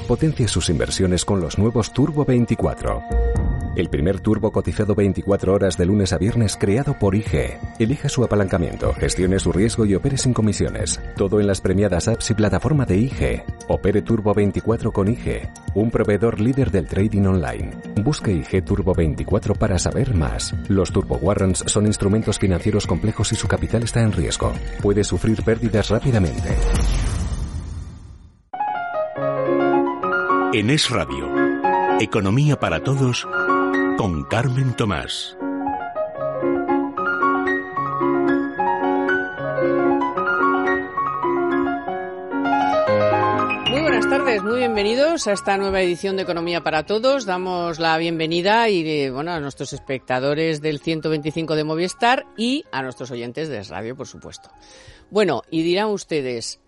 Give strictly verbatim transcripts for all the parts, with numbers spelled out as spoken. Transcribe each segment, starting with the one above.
potencie sus inversiones con los nuevos Turbo veinticuatro. El primer turbo cotizado veinticuatro horas de lunes a viernes creado por I G. Elige su apalancamiento, gestione su riesgo y opere sin comisiones. Todo en las premiadas apps y plataforma de I G. Opere Turbo veinticuatro con I G, un proveedor líder del trading online. Busque I G Turbo veinticuatro para saber más. Los Turbo Warrants son instrumentos financieros complejos y su capital está en riesgo. Puede sufrir pérdidas rápidamente. En Es Radio, Economía para Todos, con Carmen Tomás. Muy buenas tardes, muy bienvenidos a esta nueva edición de Economía para Todos. Damos la bienvenida y bueno, a nuestros espectadores del ciento veinticinco de Movistar y a nuestros oyentes de Es Radio, por supuesto. Bueno, y dirán ustedes,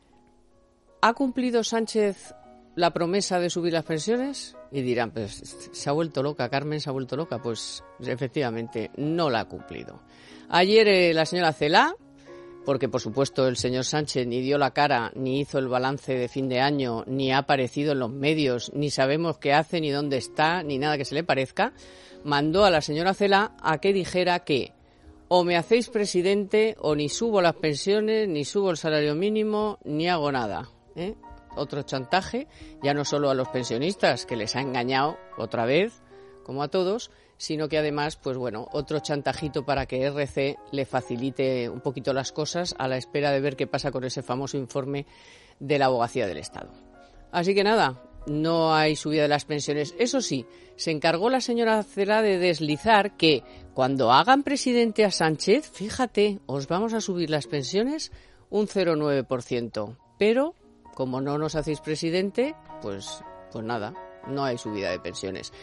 ¿ha cumplido Sánchez la promesa de subir las pensiones? Y dirán, pues se ha vuelto loca, Carmen se ha vuelto loca. Pues efectivamente no la ha cumplido. Ayer eh, la señora Celaá, porque por supuesto el señor Sánchez ni dio la cara, ni hizo el balance de fin de año, ni ha aparecido en los medios, ni sabemos qué hace, ni dónde está, ni nada que se le parezca, mandó a la señora Celaá a que dijera que o me hacéis presidente o ni subo las pensiones, ni subo el salario mínimo, ni hago nada, ¿eh? Otro chantaje, ya no solo a los pensionistas, que les ha engañado otra vez, como a todos, sino que además, pues bueno, otro chantajito para que R C le facilite un poquito las cosas a la espera de ver qué pasa con ese famoso informe de la Abogacía del Estado. Así que nada, no hay subida de las pensiones. Eso sí, se encargó la señora Celaá de deslizar que cuando hagan presidente a Sánchez, fíjate, os vamos a subir las pensiones un cero coma nueve por ciento, pero como no nos hacéis presidente, pues, pues nada, no hay subida de pensiones.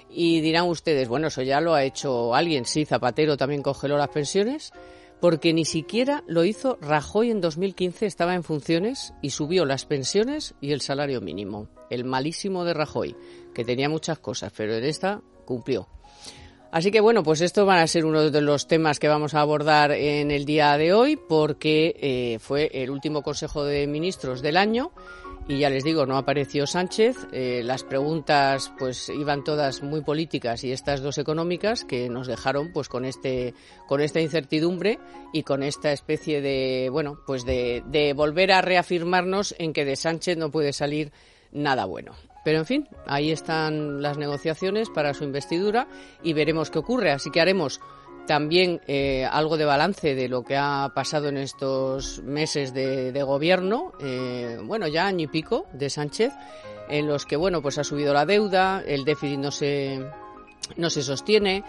Y dirán ustedes, bueno, eso ya lo ha hecho alguien. Sí, Zapatero también congeló las pensiones, porque ni siquiera lo hizo Rajoy en dos mil quince, estaba en funciones y subió las pensiones y el salario mínimo. El malísimo de Rajoy, que tenía muchas cosas, pero en esta cumplió. Así que bueno, pues esto van a ser uno de los temas que vamos a abordar en el día de hoy, porque eh, fue el último Consejo de Ministros del año y ya les digo, no apareció Sánchez. Eh, las preguntas pues iban todas muy políticas y estas dos económicas, que nos dejaron pues con este con esta incertidumbre y con esta especie de bueno pues de, de volver a reafirmarnos en que de Sánchez no puede salir nada bueno. Pero en fin, ahí están las negociaciones para su investidura y veremos qué ocurre. Así que haremos también eh, algo de balance de lo que ha pasado en estos meses de, de gobierno, eh, bueno, ya año y pico de Sánchez, en los que bueno pues ha subido la deuda, el déficit no se no se sostiene,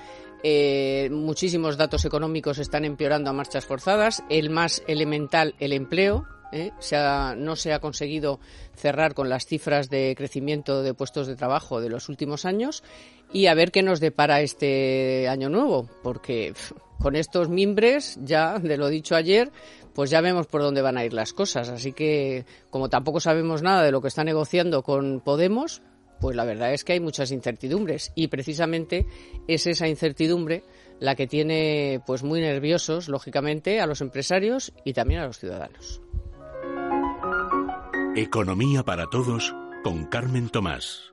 eh, muchísimos datos económicos están empeorando a marchas forzadas, el más elemental, el empleo. ¿Eh? Se ha, no se ha conseguido cerrar con las cifras de crecimiento de puestos de trabajo de los últimos años y a ver qué nos depara este año nuevo, porque pff, con estos mimbres, ya de lo dicho ayer, pues ya vemos por dónde van a ir las cosas. Así que, como tampoco sabemos nada de lo que está negociando con Podemos, pues la verdad es que hay muchas incertidumbres y precisamente es esa incertidumbre la que tiene pues muy nerviosos, lógicamente, a los empresarios y también a los ciudadanos. Economía para Todos, con Carmen Tomás.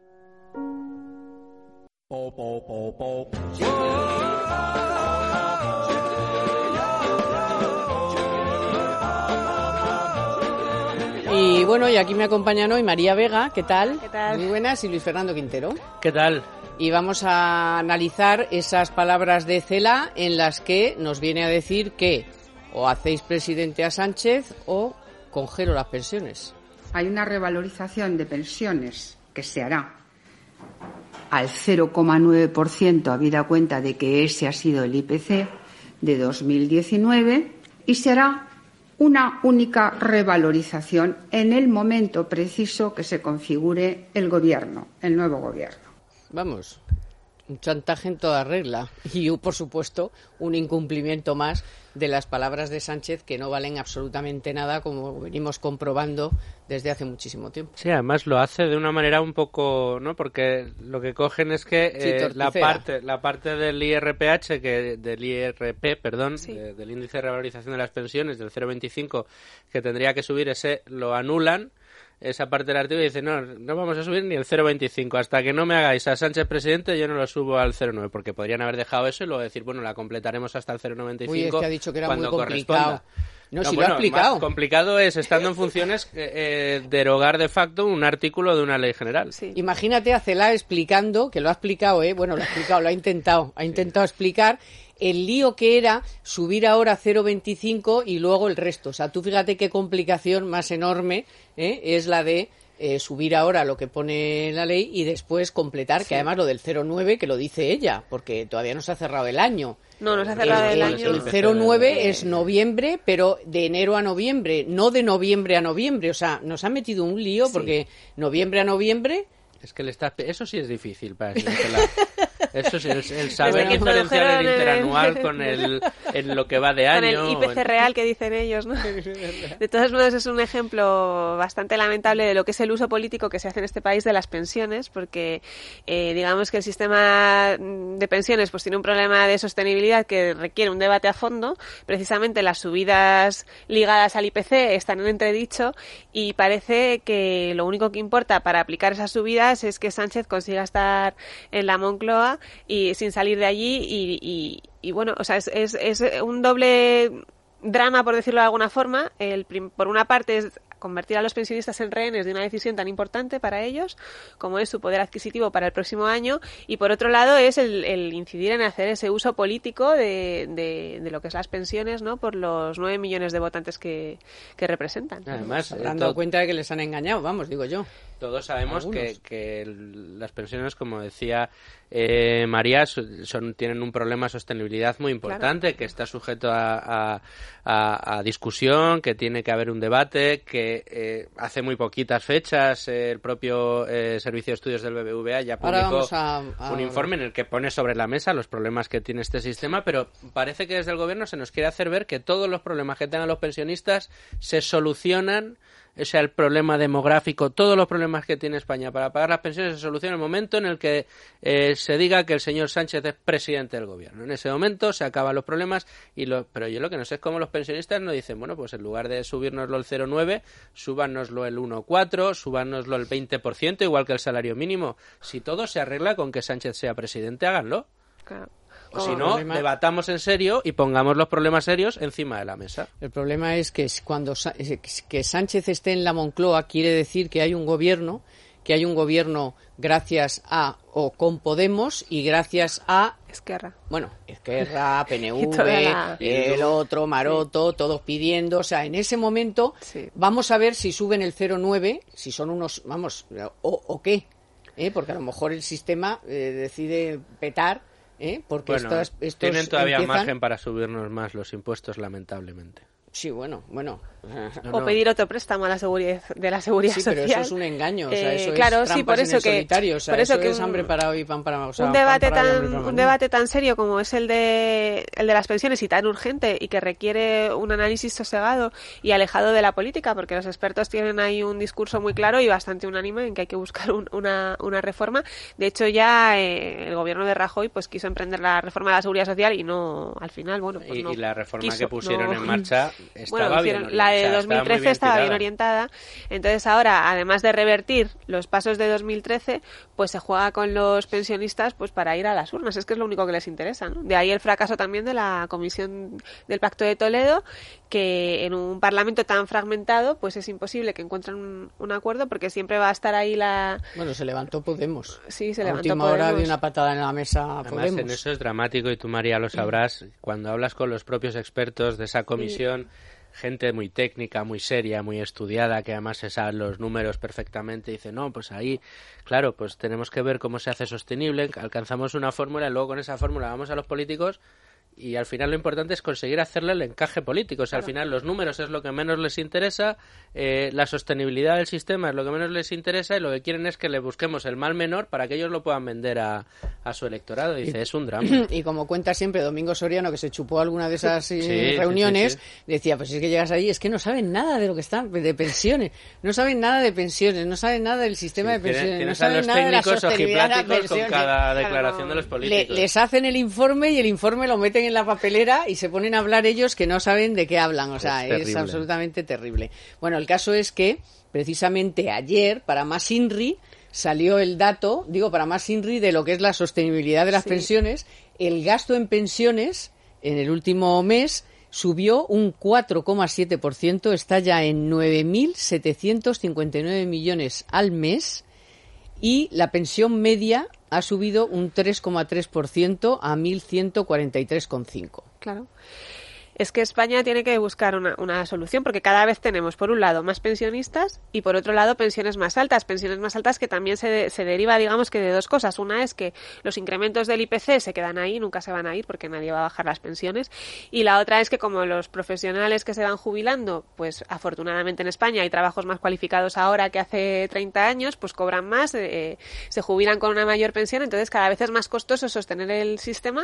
Y bueno, y aquí me acompañan hoy María Vega, ¿qué tal? ¿Qué tal? Muy buenas, y Luis Fernando Quintero. ¿Qué tal? Y vamos a analizar esas palabras de Celaá en las que nos viene a decir que o hacéis presidente a Sánchez o congelo las pensiones. Hay una revalorización de pensiones que se hará al cero coma nueve por ciento, habida cuenta de que ese ha sido el I P C de dos mil diecinueve, y se hará una única revalorización en el momento preciso que se configure el gobierno, el nuevo gobierno. Vamos, un chantaje en toda regla y, por supuesto, un incumplimiento más de las palabras de Sánchez, que no valen absolutamente nada, como venimos comprobando desde hace muchísimo tiempo. Sí, además lo hace de una manera un poco, ¿no? Porque lo que cogen es que eh, sí, la parte la parte del I R P H, que del I R P, perdón, sí. de, del índice de revalorización de las pensiones del cero coma veinticinco, que tendría que subir, ese lo anulan. esa parte del artículo y dice, no, no vamos a subir ni el cero coma veinticinco. Hasta que no me hagáis a Sánchez presidente, yo no lo subo al cero coma nueve, porque podrían haber dejado eso y luego decir, bueno, la completaremos hasta el cero coma noventa y cinco. Uy, es que ha dicho que era cuando muy complicado. Corresponda. No, No, si bueno, lo ha explicado. Más complicado es, estando en funciones, eh, derogar de facto un artículo de una ley general. Sí. Imagínate a Celaá explicando, que lo ha explicado, ¿eh? Bueno, lo ha explicado, lo ha intentado, ha intentado explicar el lío que era subir ahora cero coma veinticinco y luego el resto. O sea, tú fíjate qué complicación más enorme, ¿eh? Es la de eh, subir ahora lo que pone la ley y después completar, sí. Que además lo del cero coma nueve, que lo dice ella, porque todavía no se ha cerrado el año. No, no se ha cerrado el, el año. El cero coma nueve es noviembre, pero de enero a noviembre, no de noviembre a noviembre. O sea, nos ha metido un lío sí. Porque noviembre a noviembre... Es que le está... Eso sí es difícil para el Eso sí, el, el saber diferenciar el interanual el... con el en lo que va de año. Con el I P C real que dicen ellos, ¿no? De todos modos es un ejemplo bastante lamentable de lo que es el uso político que se hace en este país de las pensiones, porque eh, digamos que el sistema de pensiones pues tiene un problema de sostenibilidad que requiere un debate a fondo. Precisamente las subidas ligadas al I P C están en entredicho y parece que lo único que importa para aplicar esas subidas es que Sánchez consiga estar en la Moncloa y sin salir de allí y, y, y bueno, o sea, es, es, es un doble drama, por decirlo de alguna forma. El prim, por una parte es convertir a los pensionistas en rehenes de una decisión tan importante para ellos como es su poder adquisitivo para el próximo año, y por otro lado es el, el incidir en hacer ese uso político de, de, de lo que es las pensiones, ¿no? Por los nueve millones de votantes que, que representan. Además, se habrán dado cuenta de que les han engañado, vamos, digo yo. Todos sabemos que, que las pensiones, como decía eh, María, son, tienen un problema de sostenibilidad muy importante, claro. Que está sujeto a, a, a, a discusión, que tiene que haber un debate, que eh, hace muy poquitas fechas eh, el propio eh, Servicio de Estudios del B B V A ya publicó a, a... un informe en el que pone sobre la mesa los problemas que tiene este sistema, pero parece que desde el gobierno se nos quiere hacer ver que todos los problemas que tengan los pensionistas se solucionan. O sea, el problema demográfico, todos los problemas que tiene España para pagar las pensiones se solucionan en el momento en el que eh, se diga que el señor Sánchez es presidente del gobierno. En ese momento se acaban los problemas, y lo, pero yo lo que no sé es cómo los pensionistas no dicen, bueno, pues en lugar de subírnoslo el cero coma nueve, súbanoslo el uno coma cuatro, súbanoslo el veinte por ciento, igual que el salario mínimo. Si todo se arregla con que Sánchez sea presidente, háganlo. Claro. O si no, problema... debatamos en serio y pongamos los problemas serios encima de la mesa. El problema es que cuando que Sánchez esté en la Moncloa quiere decir que hay un gobierno, que hay un gobierno gracias a o con Podemos y gracias a Esquerra. Bueno, Esquerra, P N V, la... el otro, Maroto, sí. Todos pidiendo. O sea, en ese momento sí. Vamos a ver si suben el cero coma nueve, si son unos, vamos, o, o qué. ¿Eh? Porque a lo mejor el sistema eh, decide petar. ¿Eh? Porque bueno, estos, estos tienen todavía empiezan... margen para subirnos más los impuestos, lamentablemente. Sí, bueno, bueno. No, o no. Pedir otro préstamo a la seguridad, de la seguridad sí, social. pero eso es un engaño, o sea, eso eh, claro, es trampas sí, por eso en el que, solitario, o sea, por eso, eso que es un, hambre para hoy, pan para... O sea, un debate pan para tan un debate tan serio como es el de el de las pensiones y tan urgente y que requiere un análisis sosegado y alejado de la política, porque los expertos tienen ahí un discurso muy claro y bastante unánime en que hay que buscar un, una, una reforma. De hecho, ya eh, el gobierno de Rajoy pues quiso emprender la reforma de la seguridad social y no, al final, bueno, pues y, no y la reforma quiso, que pusieron no, en marcha estaba bueno, hicieron, bien, la de o sea, dos mil trece bien estaba tirada. bien orientada. Entonces ahora, además de revertir los pasos de dos mil trece, pues se juega con los pensionistas pues para ir a las urnas. Es que es lo único que les interesa, ¿no? De ahí el fracaso también de la Comisión del Pacto de Toledo, que en un Parlamento tan fragmentado pues es imposible que encuentren un, un acuerdo, porque siempre va a estar ahí la... Bueno, se levantó Podemos. Sí, se a levantó última Podemos. hora de una patada en la mesa. Además, Podemos. en eso es dramático y tú, María, lo sabrás. Cuando hablas con los propios expertos de esa comisión... Sí. Gente muy técnica, muy seria, muy estudiada, que además se saben los números perfectamente, dice, no, pues ahí, claro, pues tenemos que ver cómo se hace sostenible, alcanzamos una fórmula y luego con esa fórmula vamos a los políticos y al final lo importante es conseguir hacerle el encaje político. O sea, claro. Al final los números es lo que menos les interesa, eh, la sostenibilidad del sistema es lo que menos les interesa y lo que quieren es que le busquemos el mal menor para que ellos lo puedan vender a, a su electorado. Dice, y, es un drama. Y como cuenta siempre Domingo Soriano, que se chupó alguna de esas sí, sí, reuniones, sí, sí, sí. decía, pues es que llegas ahí, es que no saben nada de lo que están, de pensiones, no saben nada de pensiones, no saben nada del sistema sí, de pensiones, tiene, no saben nada de la sostenibilidad de las pensiones. Con cada declaración de los políticos. Le, les hacen el informe y el informe lo meten en la papelera y se ponen a hablar ellos que no saben de qué hablan. O sea, es, es absolutamente terrible. Bueno, el caso es que precisamente ayer, para más INRI, salió el dato, digo, para más INRI, de lo que es la sostenibilidad de las sí. pensiones. El gasto en pensiones en el último mes subió un cuatro coma siete por ciento, está ya en nueve mil setecientos cincuenta y nueve millones al mes, y la pensión media ha subido un tres coma tres por ciento a mil ciento cuarenta y tres coma cinco. Claro. Es que España tiene que buscar una, una solución, porque cada vez tenemos, por un lado, más pensionistas y, por otro lado, pensiones más altas. Pensiones más altas que también se, de, se deriva, digamos, que de dos cosas. Una es que los incrementos del I P C se quedan ahí, nunca se van a ir porque nadie va a bajar las pensiones. Y la otra es que, como los profesionales que se van jubilando, pues afortunadamente en España hay trabajos más cualificados ahora que hace treinta años, pues cobran más, eh, se jubilan con una mayor pensión, entonces cada vez es más costoso sostener el sistema.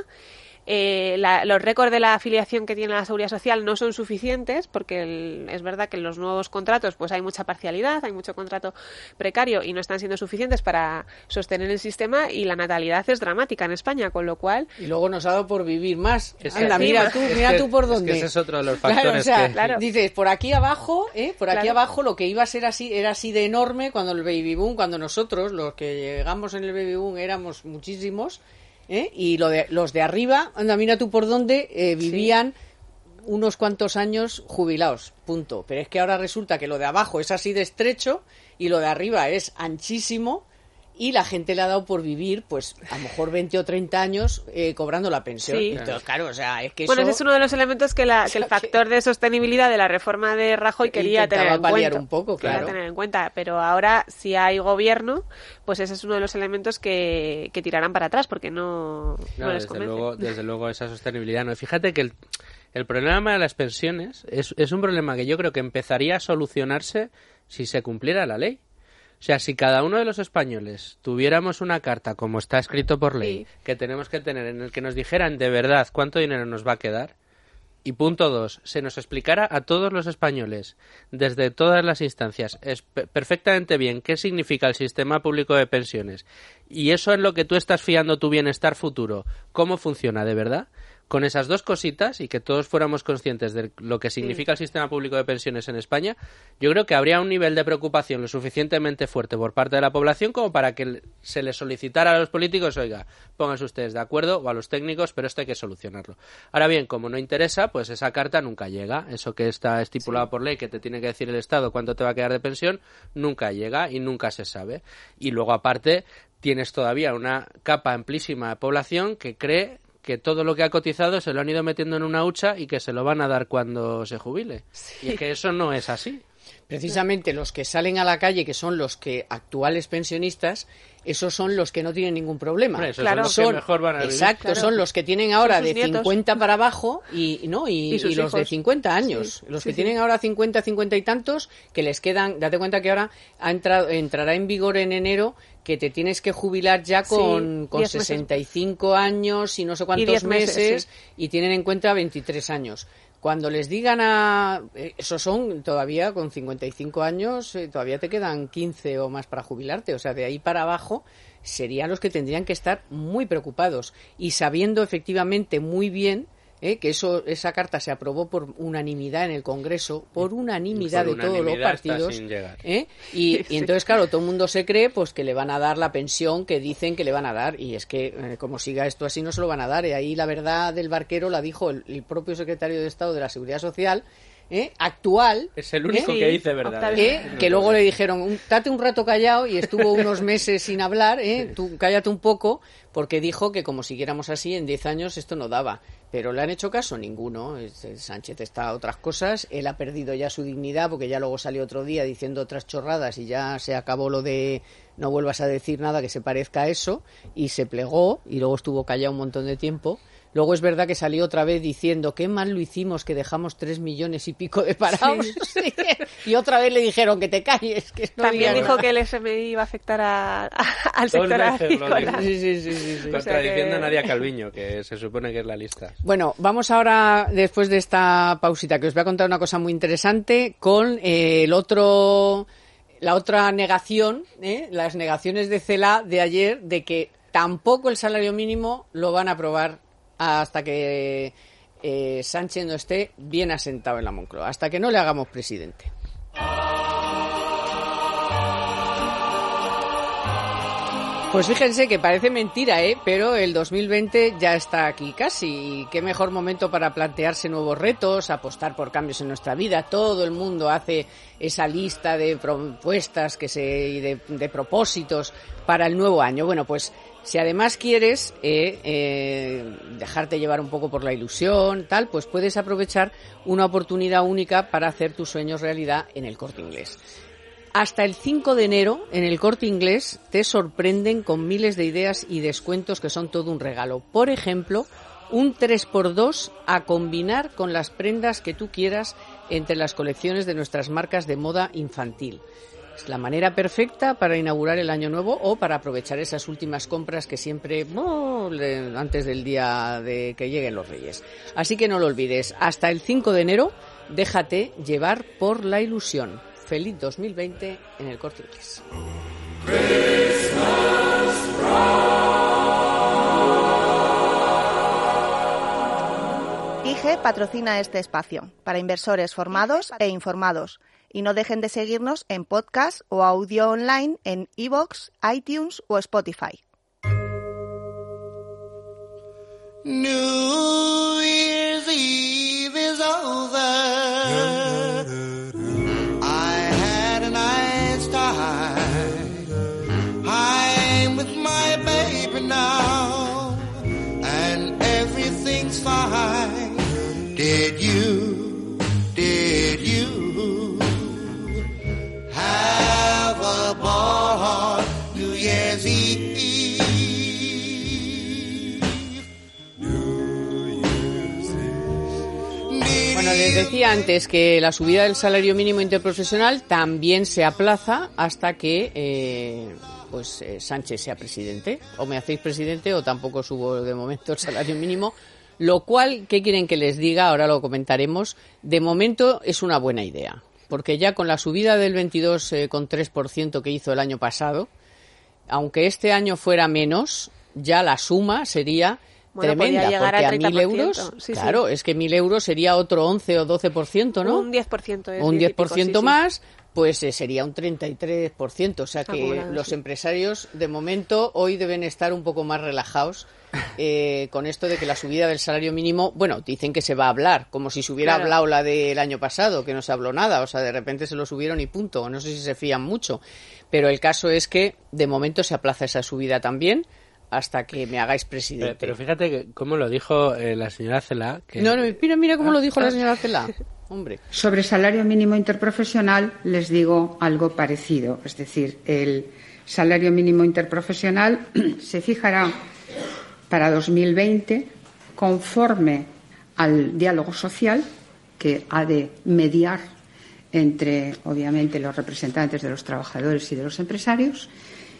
Eh, la, los récords de la afiliación que tiene la Seguridad Social no son suficientes, porque el, es verdad que en los nuevos contratos pues hay mucha parcialidad, hay mucho contrato precario y no están siendo suficientes para sostener el sistema, y la natalidad es dramática en España, con lo cual... Y luego nos ha dado por vivir más. Es Anda, que, mira tú, mira es que, tú por dónde. Es que ese es otro de los factores. Claro, o sea, que... claro. Dices, por aquí abajo, ¿eh? por aquí claro. abajo lo que iba a ser así, era así de enorme cuando el baby boom, cuando nosotros, los que llegamos en el baby boom, éramos muchísimos, ¿eh? Y lo de, los de arriba, anda, mira tú por dónde, eh, vivían sí. unos cuantos años jubilados, punto. Pero es que ahora resulta que lo de abajo es así de estrecho y lo de arriba es anchísimo, y la gente le ha dado por vivir, pues, a lo mejor veinte o treinta años eh, cobrando la pensión. Sí. Entonces, claro, o sea, es que bueno, eso... ese es uno de los elementos que, la, que el factor de sostenibilidad de la reforma de Rajoy quería tener en cuenta. un poco, claro. Quería tener en cuenta, pero ahora, si hay gobierno, pues ese es uno de los elementos que, que tirarán para atrás, porque no, no, no les desde convence. Luego, desde luego, esa sostenibilidad no. Fíjate que el, el problema de las pensiones es, es un problema que yo creo que empezaría a solucionarse si se cumpliera la ley. O sea, si cada uno de los españoles tuviéramos una carta, como está escrito por ley, sí. que tenemos que tener, en el que nos dijeran de verdad cuánto dinero nos va a quedar, y punto dos, se nos explicara a todos los españoles, desde todas las instancias, es perfectamente bien qué significa el sistema público de pensiones, y eso en lo que tú estás fiando tu bienestar futuro, cómo funciona de verdad, con esas dos cositas, y que todos fuéramos conscientes de lo que significa sí. el sistema público de pensiones en España, yo creo que habría un nivel de preocupación lo suficientemente fuerte por parte de la población como para que se les solicitara a los políticos, oiga, pónganse ustedes de acuerdo, o a los técnicos, pero esto hay que solucionarlo. Ahora bien, como no interesa, pues esa carta nunca llega. Eso que está estipulado sí. por ley, que te tiene que decir el Estado cuánto te va a quedar de pensión, nunca llega y nunca se sabe. Y luego, aparte, tienes todavía una capa amplísima de población que cree que todo lo que ha cotizado se lo han ido metiendo en una hucha y que se lo van a dar cuando se jubile. Sí. Y es que eso no es así. Precisamente los que salen a la calle, que son los que actuales pensionistas, esos son los que no tienen ningún problema. Bueno, esos claro, son los son, que mejor van a vivir. Exacto, claro. son los que tienen ahora de nietos. cincuenta para abajo y no y, y, y los de cincuenta años. Sí. Los sí, que sí. tienen ahora cincuenta, cincuenta y tantos, que les quedan, date cuenta que ahora ha entrado, entrará en vigor en enero que te tienes que jubilar ya con, sí, con sesenta y cinco meses. Años y no sé cuántos y meses, meses sí. y tienen en cuenta veintitrés años. Cuando les digan a... Esos son todavía con cincuenta y cinco años, eh, todavía te quedan quince o más para jubilarte. O sea, de ahí para abajo serían los que tendrían que estar muy preocupados. Y sabiendo efectivamente muy bien eh, que eso esa carta se aprobó por unanimidad en el Congreso, por unanimidad por de todos los partidos. ¿eh? Y, y entonces, claro, todo el mundo se cree pues que le van a dar la pensión que dicen que le van a dar. Y es que, eh, como siga esto así, no se lo van a dar. Y ahí la verdad del barquero la dijo el, el propio secretario de Estado de la Seguridad Social, ¿eh? actual. Es el único ¿eh? que dice verdad. ¿eh? Que luego le dijeron, un, date un rato callado, y estuvo unos meses sin hablar, ¿eh? Tú cállate un poco, porque dijo que como siguiéramos así, en diez años esto no daba. Pero ¿le han hecho caso? Ninguno. Sánchez está a otras cosas, él ha perdido ya su dignidad, porque ya luego salió otro día diciendo otras chorradas y ya se acabó lo de no vuelvas a decir nada que se parezca a eso, y se plegó, y luego estuvo callado un montón de tiempo. Luego es verdad que salió otra vez diciendo qué mal lo hicimos que dejamos tres millones y pico de parados. Sí. Y otra vez le dijeron que te calles. Que no También dijo nada. que el F M I iba a afectar a, a, al sector agrícola. Sí, sí, sí, sí, sí. Contradiciendo o sea que... a Nadia Calviño, que se supone que es la lista. Bueno, vamos ahora, después de esta pausita, que os voy a contar una cosa muy interesante, con eh, el otro, la otra negación, ¿eh? las negaciones de CELA de ayer, de que tampoco el salario mínimo lo van a aprobar hasta que eh, Sánchez no esté bien asentado en la Moncloa, hasta que no le hagamos presidente. Pues fíjense que parece mentira, ¿eh? Pero el dos mil veinte ya está aquí casi. Y qué mejor momento para plantearse nuevos retos, apostar por cambios en nuestra vida. Todo el mundo hace esa lista de propuestas que se, y de, de propósitos para el nuevo año. Bueno, pues si además quieres eh, eh, dejarte llevar un poco por la ilusión, tal, pues puedes aprovechar una oportunidad única para hacer tus sueños realidad en el Corte Inglés. Hasta el cinco de enero, en el Corte Inglés, te sorprenden con miles de ideas y descuentos que son todo un regalo. Por ejemplo, un tres por dos a combinar con las prendas que tú quieras entre las colecciones de nuestras marcas de moda infantil. Es la manera perfecta para inaugurar el año nuevo o para aprovechar esas últimas compras que siempre, oh, antes del día de que lleguen los Reyes. Así que no lo olvides, hasta el cinco de enero, déjate llevar por la ilusión. Feliz dos mil veinte en el Corte Inglés. I G E patrocina este espacio para inversores formados e informados. Y no dejen de seguirnos en podcast o audio online en iVoox, iTunes o Spotify. New Year's Eve is over. I'm with my baby now, and everything's fine. Did you, did you have a ball New Year's Eve? New Year's Eve. Bueno, les decía antes que la subida del salario mínimo interprofesional también se aplaza hasta que eh, pues eh, Sánchez sea presidente. O me hacéis presidente o tampoco subo de momento el salario mínimo. Lo cual, ¿qué quieren que les diga? Ahora lo comentaremos. De momento es una buena idea. Porque ya con la subida del veintidós coma tres por ciento que hizo el año pasado, aunque este año fuera menos, ya la suma sería... Bueno, tremenda, porque a mil euros, sí, claro, sí. Es que mil euros sería otro once o doce por ciento, ¿no? Un diez por ciento. Es un diez por ciento sí, más, sí. Pues eh, sería un treinta y tres por ciento. O sea que Acumulado, los sí. empresarios, de momento, hoy deben estar un poco más relajados eh, con esto de que la subida del salario mínimo, bueno, dicen que se va a hablar, como si se hubiera claro. hablado la del año pasado, que no se habló nada. O sea, de repente se lo subieron y punto. No sé si se fían mucho. Pero el caso es que, de momento, se aplaza esa subida también, hasta que me hagáis presidente. Pero, pero fíjate que cómo lo dijo eh, la señora Celaá. Que... No, no, mira, mira cómo ah, lo dijo ah, la señora Celaá. Hombre. Sobre salario mínimo interprofesional les digo algo parecido. Es decir, el salario mínimo interprofesional se fijará para dos mil veinte conforme al diálogo social que ha de mediar entre, obviamente, los representantes de los trabajadores y de los empresarios,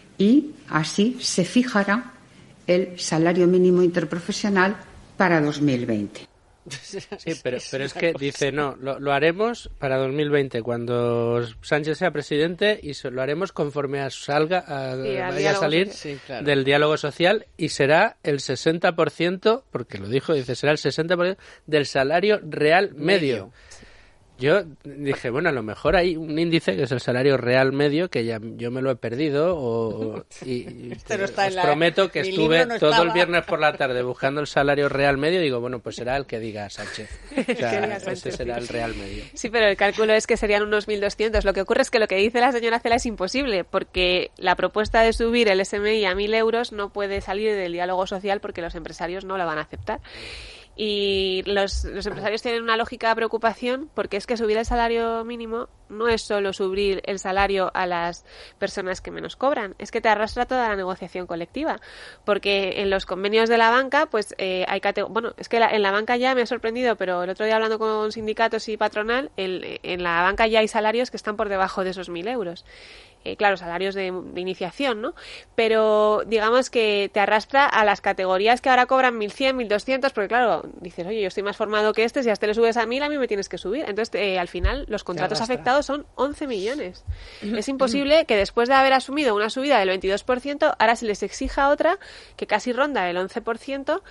y así se fijará el salario mínimo interprofesional para dos mil veinte. Sí, pero, pero es que dice, no, lo, lo haremos para dos mil veinte, cuando Sánchez sea presidente, y lo haremos conforme a salga, a, sí, vaya a salir sí, claro. del diálogo social, y será el sesenta por ciento, porque lo dijo, dice, será el sesenta por ciento del salario real medio. medio. Yo dije, bueno, a lo mejor hay un índice que es el salario real medio, que ya yo me lo he perdido, o, y te, os la, prometo que estuve no todo estaba. el viernes por la tarde buscando el salario real medio, y digo, bueno, pues será el que diga Sánchez. O sea, ese será el real medio. Sí, pero el cálculo es que serían unos mil doscientos. Lo que ocurre es que lo que dice la señora Celaá es imposible, porque la propuesta de subir el S M I a mil euros no puede salir del diálogo social, porque los empresarios no la van a aceptar. Y los, los empresarios tienen una lógica de preocupación, porque es que subir el salario mínimo no es solo subir el salario a las personas que menos cobran, es que te arrastra toda la negociación colectiva, porque en los convenios de la banca, pues eh, hay categorías, bueno, es que la, en la banca ya me ha sorprendido, pero el otro día hablando con sindicatos y patronal, el, en la banca ya hay salarios que están por debajo de esos mil euros. Eh, claro, salarios de, de iniciación, ¿no? Pero digamos que te arrastra a las categorías que ahora cobran mil cien, mil doscientos, porque claro, dices, oye, yo estoy más formado que este, si a este le subes a mil, a mí me tienes que subir. Entonces, eh, al final, los contratos afectados son once millones. Es imposible que después de haber asumido una subida del veintidós por ciento, ahora se les exija otra que casi ronda el once por ciento.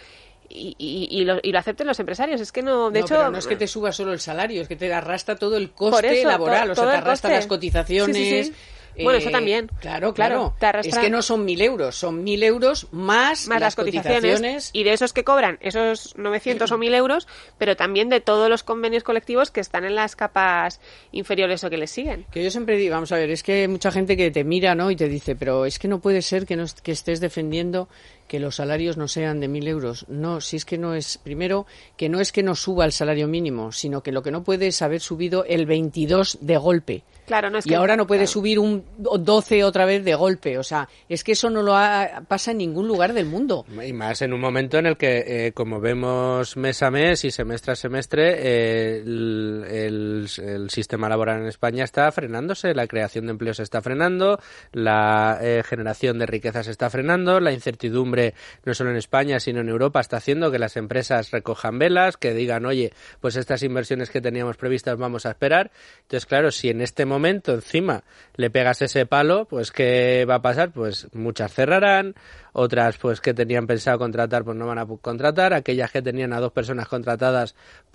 y, y, y, lo, y lo acepten los empresarios. Es que no, de no, hecho... Pero no es que te suba solo el salario, es que te arrastra todo el coste eso, laboral, to, o sea, te arrastra coste. las cotizaciones... Sí, sí, sí. Bueno, eso también. Eh, claro, claro. claro es que no son mil euros, son mil euros más, más las, las cotizaciones. cotizaciones. Y de esos que cobran esos novecientos o mil euros, pero también de todos los convenios colectivos que están en las capas inferiores o que les siguen. Que yo siempre digo, vamos a ver, es que hay mucha gente que te mira, ¿no? Y te dice, pero es que no puede ser que, no, que estés defendiendo que los salarios no sean de mil euros. No, si es que no es, primero, que no es que no suba el salario mínimo, sino que lo que no puede es haber subido el veintidós de golpe. Claro, no es y que ahora no puede claro. subir un doce otra vez de golpe. O sea, es que eso no lo ha, pasa en ningún lugar del mundo. Y más en un momento en el que, eh, como vemos mes a mes y semestre a semestre, eh, el, el, el sistema laboral en España está frenándose, la creación de empleos se está frenando, la eh, generación de riqueza se está frenando, la incertidumbre no solo en España sino en Europa está haciendo que las empresas recojan velas, que digan, oye, pues estas inversiones que teníamos previstas vamos a esperar. Entonces, claro, si en este momento momento encima le pegas ese palo, pues ¿qué va a pasar? Pues muchas cerrarán, otras pues que tenían pensado contratar pues no van a contratar, aquellas que tenían a dos personas contratadas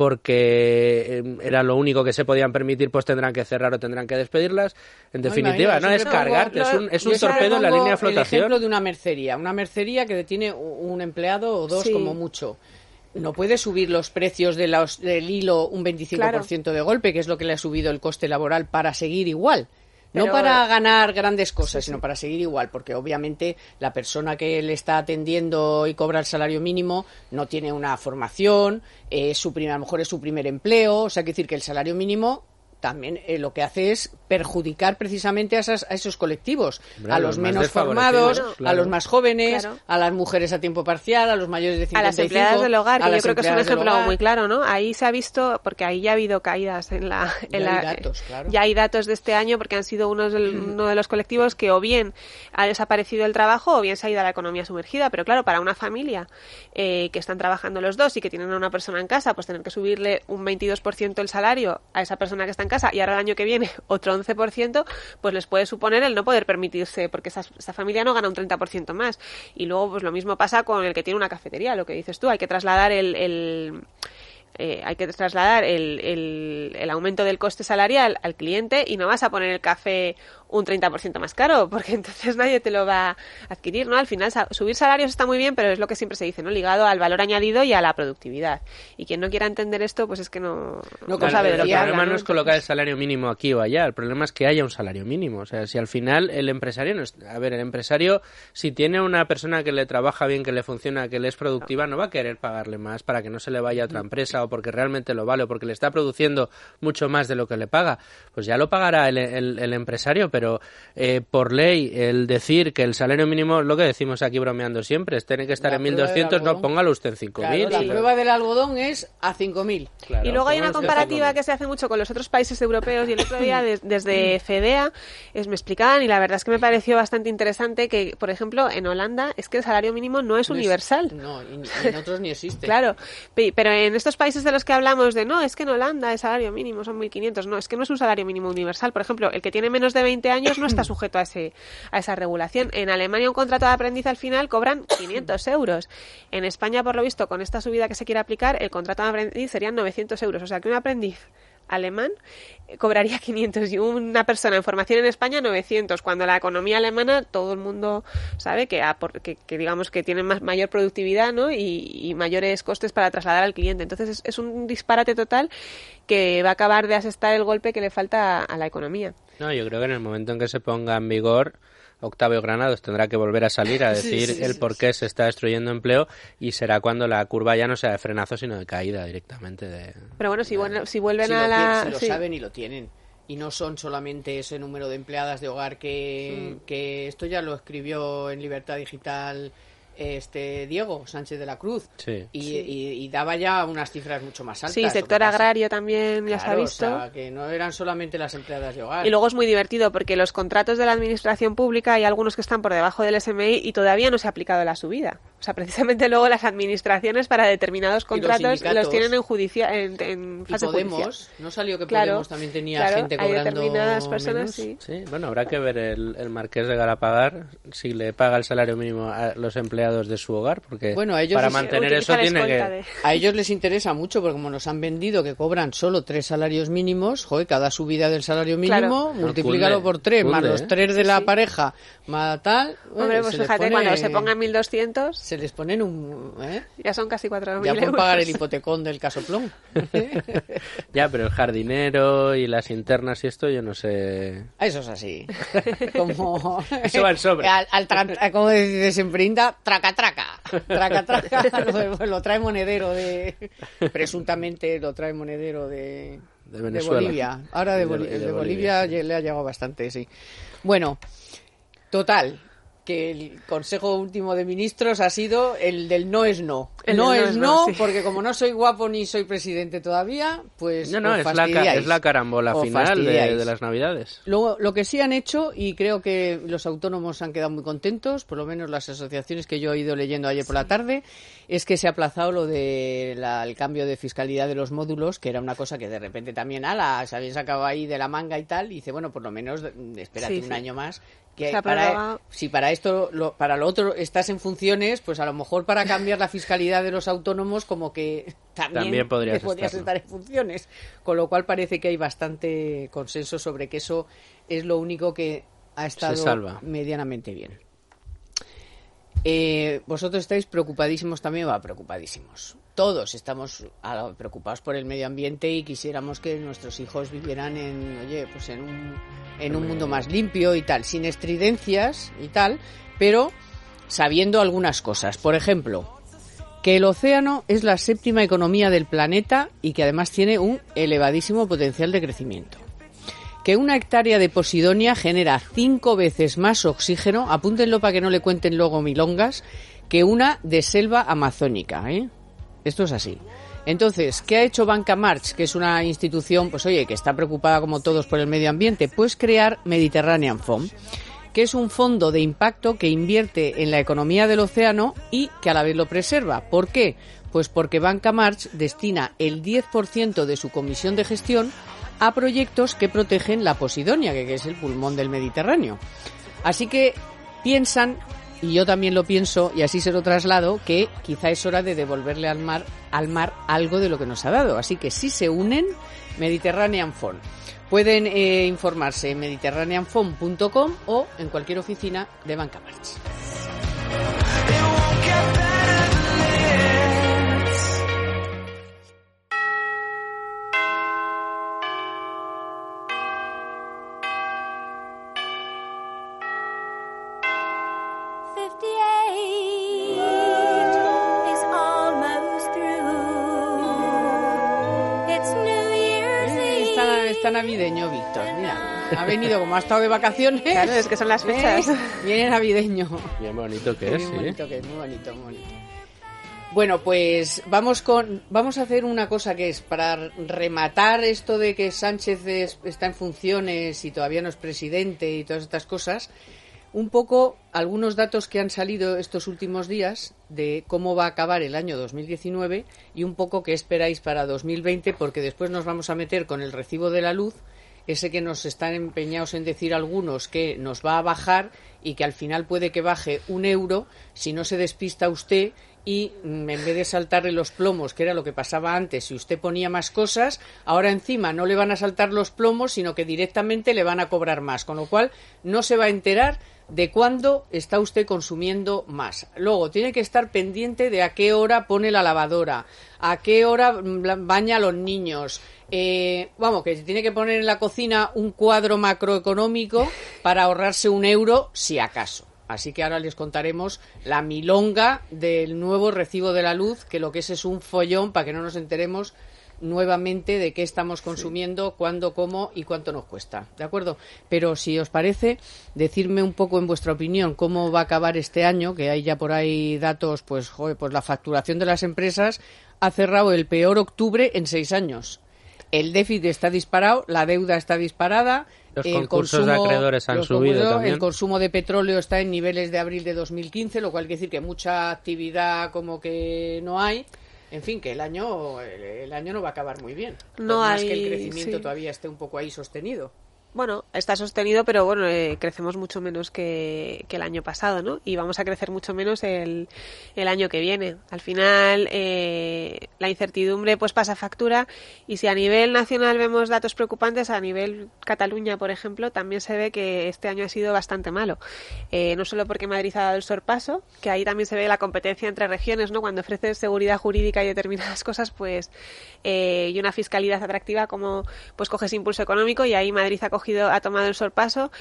porque era lo único que se podían permitir pues tendrán que cerrar o tendrán que despedirlas. En definitiva, no, no es cargarte, lo, es un, es un torpedo en la línea de flotación. El ejemplo de una mercería, una mercería que tiene un empleado o dos sí. como mucho. No puede subir los precios de los, del hilo un veinticinco por ciento claro. de golpe, que es lo que le ha subido el coste laboral para seguir igual. Pero, no para ganar grandes cosas, sí, sino sí. para seguir igual, porque obviamente la persona que le está atendiendo y cobra el salario mínimo no tiene una formación, eh, su primer, a lo mejor es su primer empleo, o sea, hay que decir que el salario mínimo también eh, lo que hace es perjudicar precisamente a, esas, a esos colectivos, claro, a los, los menos formados, claro. a los más jóvenes, claro. a las mujeres a tiempo parcial, a los mayores de cincuenta y cinco, a las empleadas del hogar, que yo creo que es un ejemplo hogar. muy claro, ¿no? Ahí se ha visto, porque ahí ya ha habido caídas en la... En ya, la hay datos, claro. ya hay datos de este año porque han sido unos del, uno de los colectivos que o bien ha desaparecido el trabajo o bien se ha ido a la economía sumergida, pero claro, para una familia eh, que están trabajando los dos y que tienen a una persona en casa, pues tener que subirle un veintidós por ciento el salario a esa persona que está en casa y ahora el año que viene otro once por ciento, pues les puede suponer el no poder permitirse, porque esa, esa familia no gana un treinta por ciento más. Y luego pues lo mismo pasa con el que tiene una cafetería, lo que dices tú, hay que trasladar el... el Eh, hay que trasladar el, el, el aumento del coste salarial al cliente y no vas a poner el café un treinta por ciento más caro, porque entonces nadie te lo va a adquirir, ¿no? Al final, subir salarios está muy bien, pero es lo que siempre se dice, ¿no? Ligado al valor añadido y a la productividad. Y quien no quiera entender esto, pues es que no, no, no sabe de lo que habla. El problema no es colocar el salario mínimo aquí o allá, el problema es que haya un salario mínimo. O sea, si al final el empresario no es... A ver, el empresario, si tiene una persona que le trabaja bien, que le funciona, que le es productiva, no va a querer pagarle más para que no se le vaya a otra empresa o porque realmente lo vale o porque le está produciendo mucho más de lo que le paga. Pues ya lo pagará el, el, el empresario, pero pero eh, por ley el decir que el salario mínimo, lo que decimos aquí bromeando siempre, es tener que estar la en mil doscientos, no póngalo usted en cinco mil. Claro, la sí. prueba del algodón es a cinco mil. Claro, y luego hay una comparativa que se hace mucho con los otros países europeos y el otro día de, desde FEDEA es, me explicaban y la verdad es que me pareció bastante interesante que, por ejemplo, en Holanda es que el salario mínimo no es no universal. Es, no, y, y en otros ni existe. Claro, pero en estos países de los que hablamos de no, es que en Holanda el salario mínimo son mil quinientos, no, es que no es un salario mínimo universal. Por ejemplo, el que tiene menos de veinte años no está sujeto a ese a esa regulación. En Alemania un contrato de aprendiz al final cobran quinientos euros. En España, por lo visto, con esta subida que se quiere aplicar, el contrato de aprendiz serían novecientos euros. O sea que un aprendiz alemán cobraría quinientos y una persona en formación en España novecientos, cuando la economía alemana todo el mundo sabe que, que, que digamos que tiene más, mayor productividad, ¿no? y, y mayores costes para trasladar al cliente. Entonces es, es un disparate total que va a acabar de asestar el golpe que le falta a, a la economía. No, yo creo que en el momento en que se ponga en vigor, Octavio Granados tendrá que volver a salir a decir sí, sí, el por qué se está destruyendo empleo y será cuando la curva ya no sea de frenazo sino de caída directamente. De, Pero bueno, si, de, bueno, si vuelven si a lo la... Tienen, si lo sí. saben y lo tienen. Y no son solamente ese número de empleadas de hogar que, mm. que esto ya lo escribió en Libertad Digital este Diego Sánchez de la Cruz sí. Y, sí. y, y daba ya unas cifras mucho más altas. Sí, sector agrario también ya claro, se ha visto. O sea, que no eran solamente las empleadas de hogar. Y luego es muy divertido porque los contratos de la administración pública hay algunos que están por debajo del S M I y todavía no se ha aplicado la subida. O sea, precisamente luego las administraciones para determinados contratos los, los tienen en judicia, en, en fase y Podemos, judicial. ¿no salió que claro, Podemos también tenía claro, gente hay cobrando determinadas personas, menos? Sí. Sí, bueno, habrá que ver el, el marqués de Galapagar si le paga el salario mínimo a los empleados de su hogar, porque bueno, a ellos para les, mantener eso tiene que... De... A ellos les interesa mucho, porque como nos han vendido que cobran solo tres salarios mínimos, joder, cada subida del salario mínimo, claro. multiplícalo no, por tres, cunde, más los tres de la sí. pareja, más tal... Hombre, bueno, pues fíjate, pone, cuando se pongan mil doscientos... Se les ponen un... ¿eh? Ya son casi cuatro mil ya euros. por pagar el hipotecón del casoplón. Ya, pero el jardinero y las internas y esto, yo no sé... Eso es así. Como... Eso va al sobre. Al, al tra... Como dices en Printa, traca, traca. Traca, traca. Lo, lo trae monedero de... Presuntamente lo trae monedero de... De Venezuela. De Bolivia. Ahora de, Bol... de, de, de Bolivia, Bolivia sí. Le ha llegado bastante, sí. Bueno, total... que el Consejo Último de Ministros ha sido el del no es no. El no, no es no, sí. Porque como no soy guapo ni soy presidente todavía, pues no, no, es la, es la carambola final de, de las Navidades. Luego, lo que sí han hecho, y creo que los autónomos han quedado muy contentos, por lo menos las asociaciones que yo he ido leyendo ayer por la tarde, es que se ha aplazado lo del de cambio de fiscalidad de los módulos, que era una cosa que de repente también, ala, se habían sacado ahí de la manga y tal, y dice, bueno, por lo menos espérate sí, un sí. año más. Que para, si para esto, lo, para lo otro estás en funciones, pues a lo mejor para cambiar la fiscalidad de los autónomos como que también, también podrías, podrías estar en funciones. Con lo cual parece que hay bastante consenso sobre que eso es lo único que ha estado medianamente bien. Eh, vosotros estáis preocupadísimos también, va, preocupadísimos. Todos estamos preocupados por el medio ambiente y quisiéramos que nuestros hijos vivieran en, oye, pues en un, en un mundo más limpio y tal, sin estridencias y tal, pero sabiendo algunas cosas. Por ejemplo, que el océano es la séptima economía del planeta y que además tiene un elevadísimo potencial de crecimiento. Que una hectárea de posidonia genera cinco veces más oxígeno, apúntenlo para que no le cuenten luego milongas, que una de selva amazónica, ¿eh? Esto es así. Entonces, ¿qué ha hecho Banca March, que es una institución, pues oye, que está preocupada como todos por el medio ambiente? Pues crear Mediterranean Fund, que es un fondo de impacto que invierte en la economía del océano y que a la vez lo preserva. ¿Por qué? Pues porque Banca March destina el diez por ciento de su comisión de gestión a proyectos que protegen la posidonia, que es el pulmón del Mediterráneo. Así que piensan, y yo también lo pienso, y así se lo traslado, que quizá es hora de devolverle al mar, al mar algo de lo que nos ha dado. Así que si se unen, Mediterranean Fund. Pueden eh, informarse en mediterranean fund punto com o en cualquier oficina de Banca March. Está navideño, Víctor, mira, ha venido como ha estado de vacaciones. Claro, es que son las fechas. ¿Eh? Viene navideño. Bien bonito que es, muy sí. bonito que es, muy bonito, muy bonito. Bueno, pues vamos con, vamos a hacer una cosa que es para rematar esto de que Sánchez es, está en funciones y todavía no es presidente y todas estas cosas. Un poco algunos datos que han salido estos últimos días de cómo va a acabar el año dos mil diecinueve y un poco qué esperáis para dos mil veinte, porque después nos vamos a meter con el recibo de la luz, ese que nos están empeñados en decir algunos que nos va a bajar y que al final puede que baje un euro si no se despista usted y en vez de saltarle los plomos, que era lo que pasaba antes, si usted ponía más cosas, ahora encima no le van a saltar los plomos, sino que directamente le van a cobrar más, con lo cual no se va a enterar de cuándo está usted consumiendo más. Luego, tiene que estar pendiente de a qué hora pone la lavadora, a qué hora baña a los niños. Eh, vamos, que tiene que poner en la cocina un cuadro macroeconómico para ahorrarse un euro, si acaso. Así que ahora les contaremos la milonga del nuevo recibo de la luz, que lo que es es un follón para que no nos enteremos nuevamente de qué estamos consumiendo, sí. Cuándo, cómo y cuánto nos cuesta, ¿de acuerdo? Pero si os parece, decirme un poco en vuestra opinión cómo va a acabar este año, que hay ya por ahí datos, pues, joder, pues la facturación de las empresas ha cerrado el peor octubre en seis años. el déficit está disparado, la deuda está disparada. Los el concursos consumo, de acreedores han subido concursos, también. El consumo de petróleo está en niveles de abril de dos mil quince, lo cual quiere decir que mucha actividad como que no hay. En fin, que el año el, el año no va a acabar muy bien. No por más hay, que el crecimiento sí. todavía esté un poco ahí sostenido. Bueno, está sostenido, pero bueno, eh, crecemos mucho menos que, que el año pasado, ¿no? Y vamos a crecer mucho menos el, el año que viene. Al final, eh, la incertidumbre pues pasa factura, y si a nivel nacional vemos datos preocupantes, a nivel Cataluña, por ejemplo, también se ve que este año ha sido bastante malo. Eh, no solo porque Madrid ha dado el sorpaso, que ahí también se ve la competencia entre regiones, ¿no? Cuando ofreces seguridad jurídica y determinadas cosas, pues, eh, y una fiscalidad atractiva, como pues coges impulso económico, y ahí Madrid ha cogido ha tomado el sorpaso.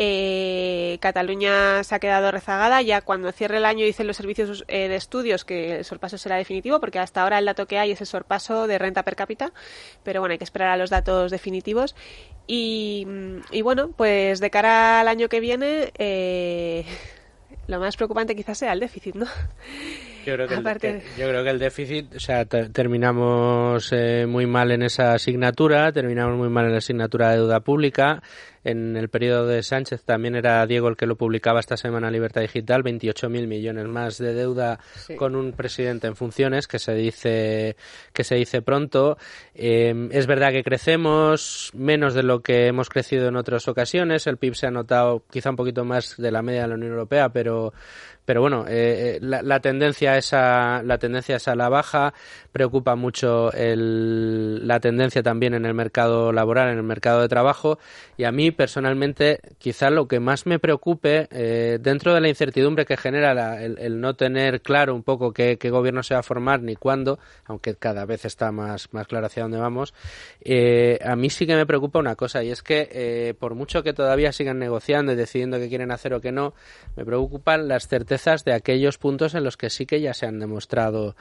eh, Cataluña se ha quedado rezagada. Ya cuando cierre el año dicen los servicios eh, de estudios que el sorpaso será definitivo, porque hasta ahora el dato que hay es el sorpaso de renta per cápita, pero bueno, hay que esperar a los datos definitivos. Y, y bueno, pues de cara al año que viene, eh, lo más preocupante quizás sea el déficit, ¿no? Yo creo que, el, Aparte... que, yo creo que el déficit, o sea, te, terminamos eh, muy mal en esa asignatura, terminamos muy mal en la asignatura de deuda pública. En el periodo de Sánchez también era Diego el que lo publicaba esta semana en Libertad Digital, veintiocho mil millones más de deuda, sí, con un presidente en funciones, que se dice que se dice pronto. Eh, es verdad que crecemos menos de lo que hemos crecido en otras ocasiones. El P I B se ha notado quizá un poquito más de la media de la Unión Europea, pero pero bueno, eh, la, la tendencia es a la tendencia es a la baja. Preocupa mucho el, la tendencia también en el mercado laboral, en el mercado de trabajo, y a mí personalmente quizá lo que más me preocupe, eh, dentro de la incertidumbre que genera la, el, el no tener claro un poco qué, qué gobierno se va a formar ni cuándo, aunque cada vez está más, más claro hacia dónde vamos, eh, a mí sí que me preocupa una cosa, y es que eh, por mucho que todavía sigan negociando y decidiendo qué quieren hacer o qué no, me preocupan las certezas de aquellos puntos en los que sí que ya se han demostrado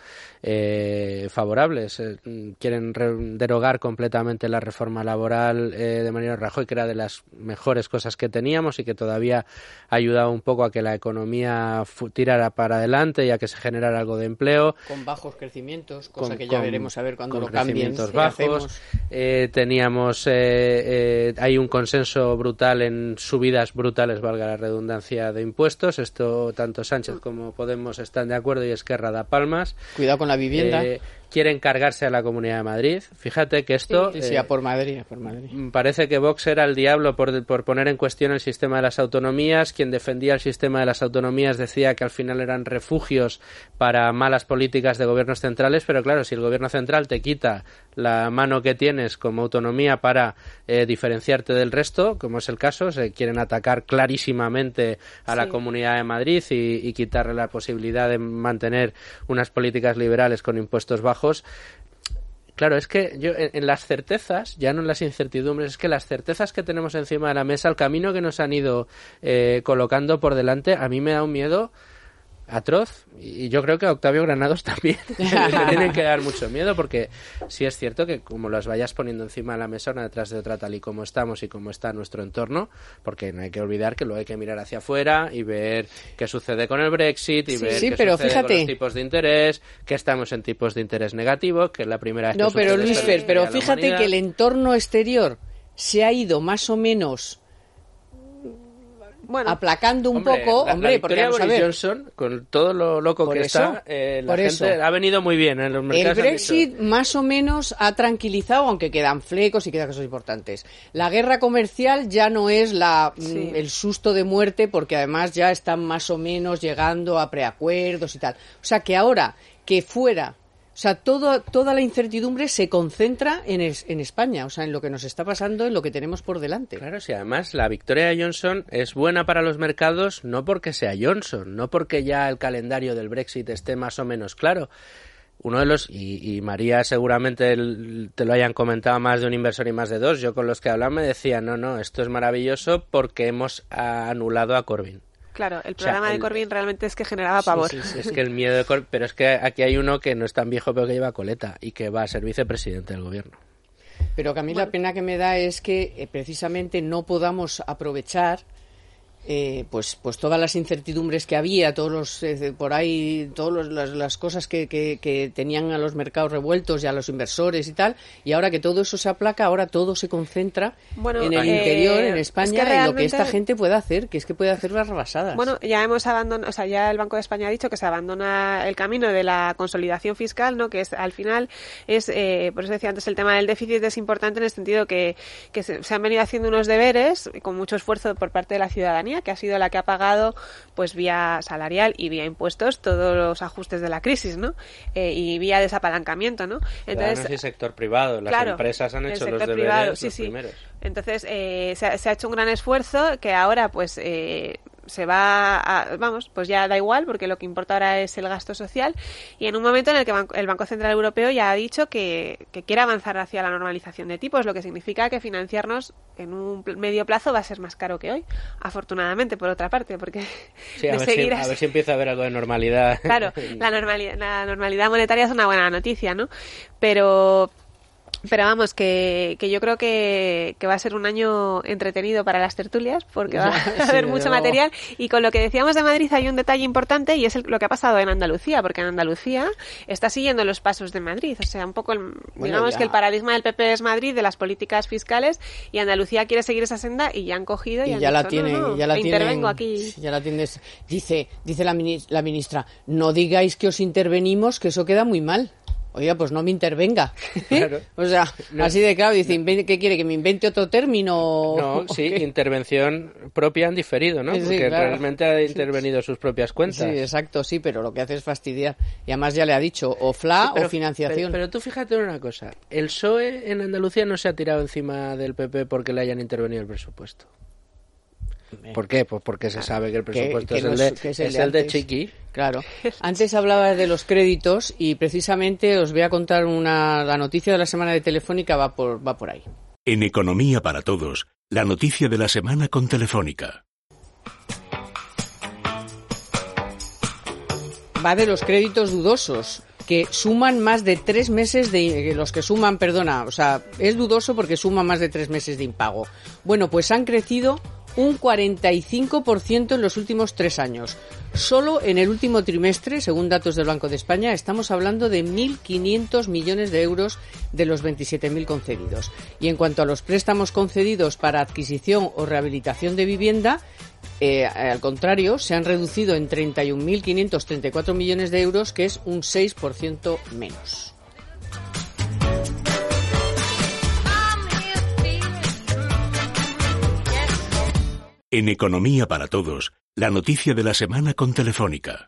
eh, favorables. Eh, quieren re- derogar completamente la reforma laboral eh, de Mariano Rajoy, que era de las mejores cosas que teníamos y que todavía ha ayudado un poco a que la economía fu- tirara para adelante y a que se generara algo de empleo. Con bajos crecimientos, cosa con, que ya con, veremos a ver cuando con lo cambien. Crecimientos bajos. Eh, teníamos, eh, eh, hay un consenso brutal en subidas brutales, valga la redundancia, de impuestos. Esto tanto Sánchez como Podemos están de acuerdo, y Esquerra da palmas. Cuidado con la vivienda. Eh, quieren cargarse a la Comunidad de Madrid. Fíjate que esto... Sí, sí, sí, eh, a por Madrid, a por Madrid. Parece que Vox era el diablo por, por poner en cuestión el sistema de las autonomías. Quien defendía el sistema de las autonomías decía que al final eran refugios para malas políticas de gobiernos centrales, pero claro, si el gobierno central te quita la mano que tienes como autonomía para eh, diferenciarte del resto, como es el caso, se quieren atacar clarísimamente a sí. la Comunidad de Madrid y, y quitarle la posibilidad de mantener unas políticas liberales con impuestos bajos. Claro, es que yo en, en las certezas, ya no en las incertidumbres, es que las certezas que tenemos encima de la mesa, el camino que nos han ido eh, colocando por delante, a mí me da un miedo atroz, y yo creo que a Octavio Granados también le tienen que dar mucho miedo, porque sí es cierto que como las vayas poniendo encima de la mesa una detrás de otra, tal y como estamos y como está nuestro entorno, porque no hay que olvidar que luego hay que mirar hacia afuera y ver qué sucede con el Brexit y sí, ver sí, qué pero sucede fíjate, con los tipos de interés, que estamos en tipos de interés negativos, que es la primera vez que no, pero Luis Fer, pero fíjate humanidad. que el entorno exterior se ha ido más o menos bueno, aplacando un hombre, poco, la, hombre, la porque vamos a ver, Johnson, con todo lo loco por que eso, está, eh, la por gente eso. ha venido muy bien en los mercados. El Brexit más o menos ha tranquilizado, aunque quedan flecos y quedan cosas importantes. La guerra comercial ya no es la sí. el susto de muerte, porque además ya están más o menos llegando a preacuerdos y tal. O sea que ahora que fuera, o sea, todo, toda la incertidumbre se concentra en, es, en España, o sea, en lo que nos está pasando, en lo que tenemos por delante. Claro, sí, además la victoria de Johnson es buena para los mercados, no porque sea Johnson, no porque ya el calendario del Brexit esté más o menos claro. Uno de los, y, y María seguramente el, te lo hayan comentado más de un inversor y más de dos, yo con los que hablaba me decía, no, no, esto es maravilloso porque hemos anulado a Corbyn. Claro, el programa o sea, el... de Corbyn realmente es que generaba sí, pavor. Sí, sí, es que el miedo de Corbyn, pero es que aquí hay uno que no es tan viejo pero que lleva coleta y que va a ser vicepresidente del gobierno. Pero que a mí bueno. la pena que me da es que eh, precisamente no podamos aprovechar Eh, pues pues todas las incertidumbres que había, todos los eh, por ahí, todas las, las cosas que, que, que tenían a los mercados revueltos y a los inversores y tal, y ahora que todo eso se aplaca, ahora todo se concentra bueno, en el eh, interior, en España, es que realmente, en lo que esta gente puede hacer, que es que puede hacer las rebasadas. Bueno, ya hemos abandonado, o sea, ya el Banco de España ha dicho que se abandona el camino de la consolidación fiscal, ¿no? Que es al final es, eh, por eso decía antes, el tema del déficit es importante en el sentido que, que se, se han venido haciendo unos deberes con mucho esfuerzo por parte de la ciudadanía, que ha sido la que ha pagado pues vía salarial y vía impuestos todos los ajustes de la crisis, ¿no? Eh, y vía desapalancamiento, ¿no? Entonces, el sector privado, las claro, empresas han hecho los deberes privado, sí, los sí. primeros. Entonces eh, se, ha, se ha hecho un gran esfuerzo que ahora pues eh, se va a, vamos, pues ya da igual porque lo que importa ahora es el gasto social y en un momento en el que el Banco Central Europeo ya ha dicho que, que quiere avanzar hacia la normalización de tipos, lo que significa que financiarnos en un medio plazo va a ser más caro que hoy, afortunadamente por otra parte, porque sí, a, de ver seguir si, así... a ver si empieza a haber algo de normalidad. Claro, la normalidad, la normalidad monetaria es una buena noticia, ¿no? Pero Pero vamos, que, que yo creo que, que va a ser un año entretenido para las tertulias, porque va a haber sí, mucho no. material. Y con lo que decíamos de Madrid hay un detalle importante y es el, lo que ha pasado en Andalucía, porque en Andalucía está siguiendo los pasos de Madrid. O sea, un poco, el, bueno, digamos ya. que el paradigma del P P es Madrid, de las políticas fiscales, y Andalucía quiere seguir esa senda y ya han cogido y, y han ya dicho, la tiene, no, no, ya la intervengo tienen, aquí. Ya la tienes. Dice, dice la, ministra, la ministra, no digáis que os intervenimos, que eso queda muy mal. Oiga, pues no me intervenga. Claro. O sea, no. Así de claro, dice, ¿qué quiere? ¿Que me invente otro término? No, sí, qué? Intervención propia han diferido, ¿no? Sí, Porque claro. realmente ha intervenido sus propias cuentas. Sí, exacto, sí, pero lo que hace es fastidiar. Y además ya le ha dicho, o F L A sí, pero, o financiación. Pero, pero tú fíjate en una cosa, el P S O E en Andalucía no se ha tirado encima del P P porque le hayan intervenido el presupuesto. ¿Por qué? Pues porque se sabe que el presupuesto que, que es, el de, es, es el, es el de Chiqui. Claro. Antes hablabas de los créditos y precisamente os voy a contar una la noticia de la semana de Telefónica va por va por ahí. En Economía para Todos, la noticia de la semana con Telefónica. Va de los créditos dudosos, que suman más de tres meses de... Los que suman, perdona, o sea, es dudoso porque suma más de tres meses de impago. Bueno, pues han crecido un cuarenta y cinco por ciento en los últimos tres años. Solo en el último trimestre, según datos del Banco de España, estamos hablando de mil quinientos millones de euros de los veintisiete mil concedidos. Y en cuanto a los préstamos concedidos para adquisición o rehabilitación de vivienda, eh, al contrario, se han reducido en treinta y un mil quinientos treinta y cuatro millones de euros, que es un seis por ciento menos. En Economía para Todos, la noticia de la semana con Telefónica.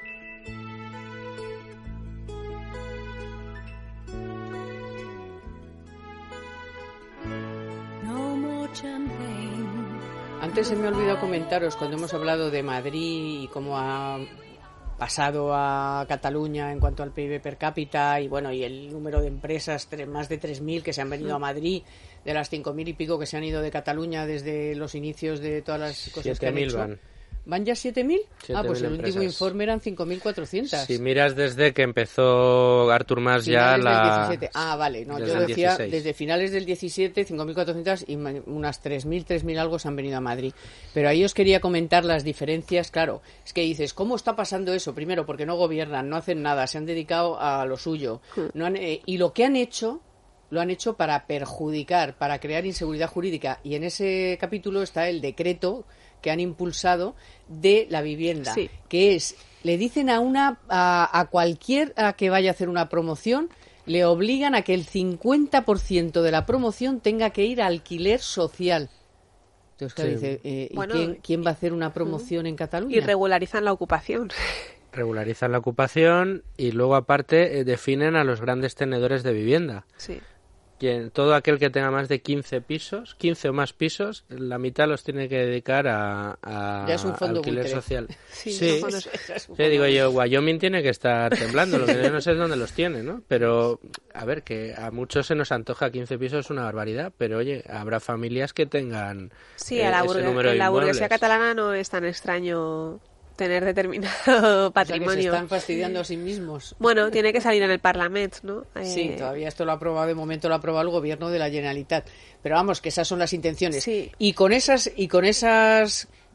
Antes se me ha olvidado comentaros cuando hemos hablado de Madrid y cómo ha pasado a Cataluña en cuanto al P I B per cápita y bueno y el número de empresas, más de tres mil que se han venido a Madrid, de las cinco mil y pico que se han ido de Cataluña desde los inicios de todas las cosas que han hecho. Van. ¿Van ya siete mil? Ah, pues el empresas. Último informe eran cinco mil cuatrocientos. Si miras desde que empezó Artur Mas ya la... diecisiete. Ah, vale, no, yo decía dieciséis. Desde finales del diecisiete, cinco mil cuatrocientos y unas tres mil, tres mil algo se han venido a Madrid. Pero ahí os quería comentar las diferencias, claro, es que dices, ¿cómo está pasando eso? Primero, porque no gobiernan, no hacen nada, se han dedicado a lo suyo. No han, eh, y lo que han hecho... lo han hecho para perjudicar, para crear inseguridad jurídica. Y en ese capítulo está el decreto que han impulsado de la vivienda, sí. que es, le dicen a una a, a cualquier a que vaya a hacer una promoción, le obligan a que el cincuenta por ciento de la promoción tenga que ir a alquiler social. Entonces, claro, sí. dice, eh, ¿y bueno, quién, quién va a hacer una promoción uh, en Cataluña? Y regularizan la ocupación. Regularizan la ocupación y luego, aparte, eh, definen a los grandes tenedores de vivienda. Sí. Quien, todo aquel que tenga más de quince pisos, quince o más pisos, la mitad los tiene que dedicar a, a ya es un fondo alquiler buitre. Social. Sí, sí. No sí digo yo, Wyoming tiene que estar temblando, lo que yo no sé es dónde los tiene, ¿no? Pero, a ver, que a muchos se nos antoja quince pisos, es una barbaridad, pero oye, habrá familias que tengan sí, eh, a la ese burgues, número de en la inmuebles. burguesía catalana no es tan extraño tener determinado patrimonio. O sea, que se están fastidiando a sí mismos. Bueno, tiene que salir en el Parlamento, ¿no? Eh... Sí, todavía esto lo ha aprobado, de momento lo ha aprobado el gobierno de la Generalitat. Pero vamos, que esas son las intenciones. Sí. Y con esas y con esas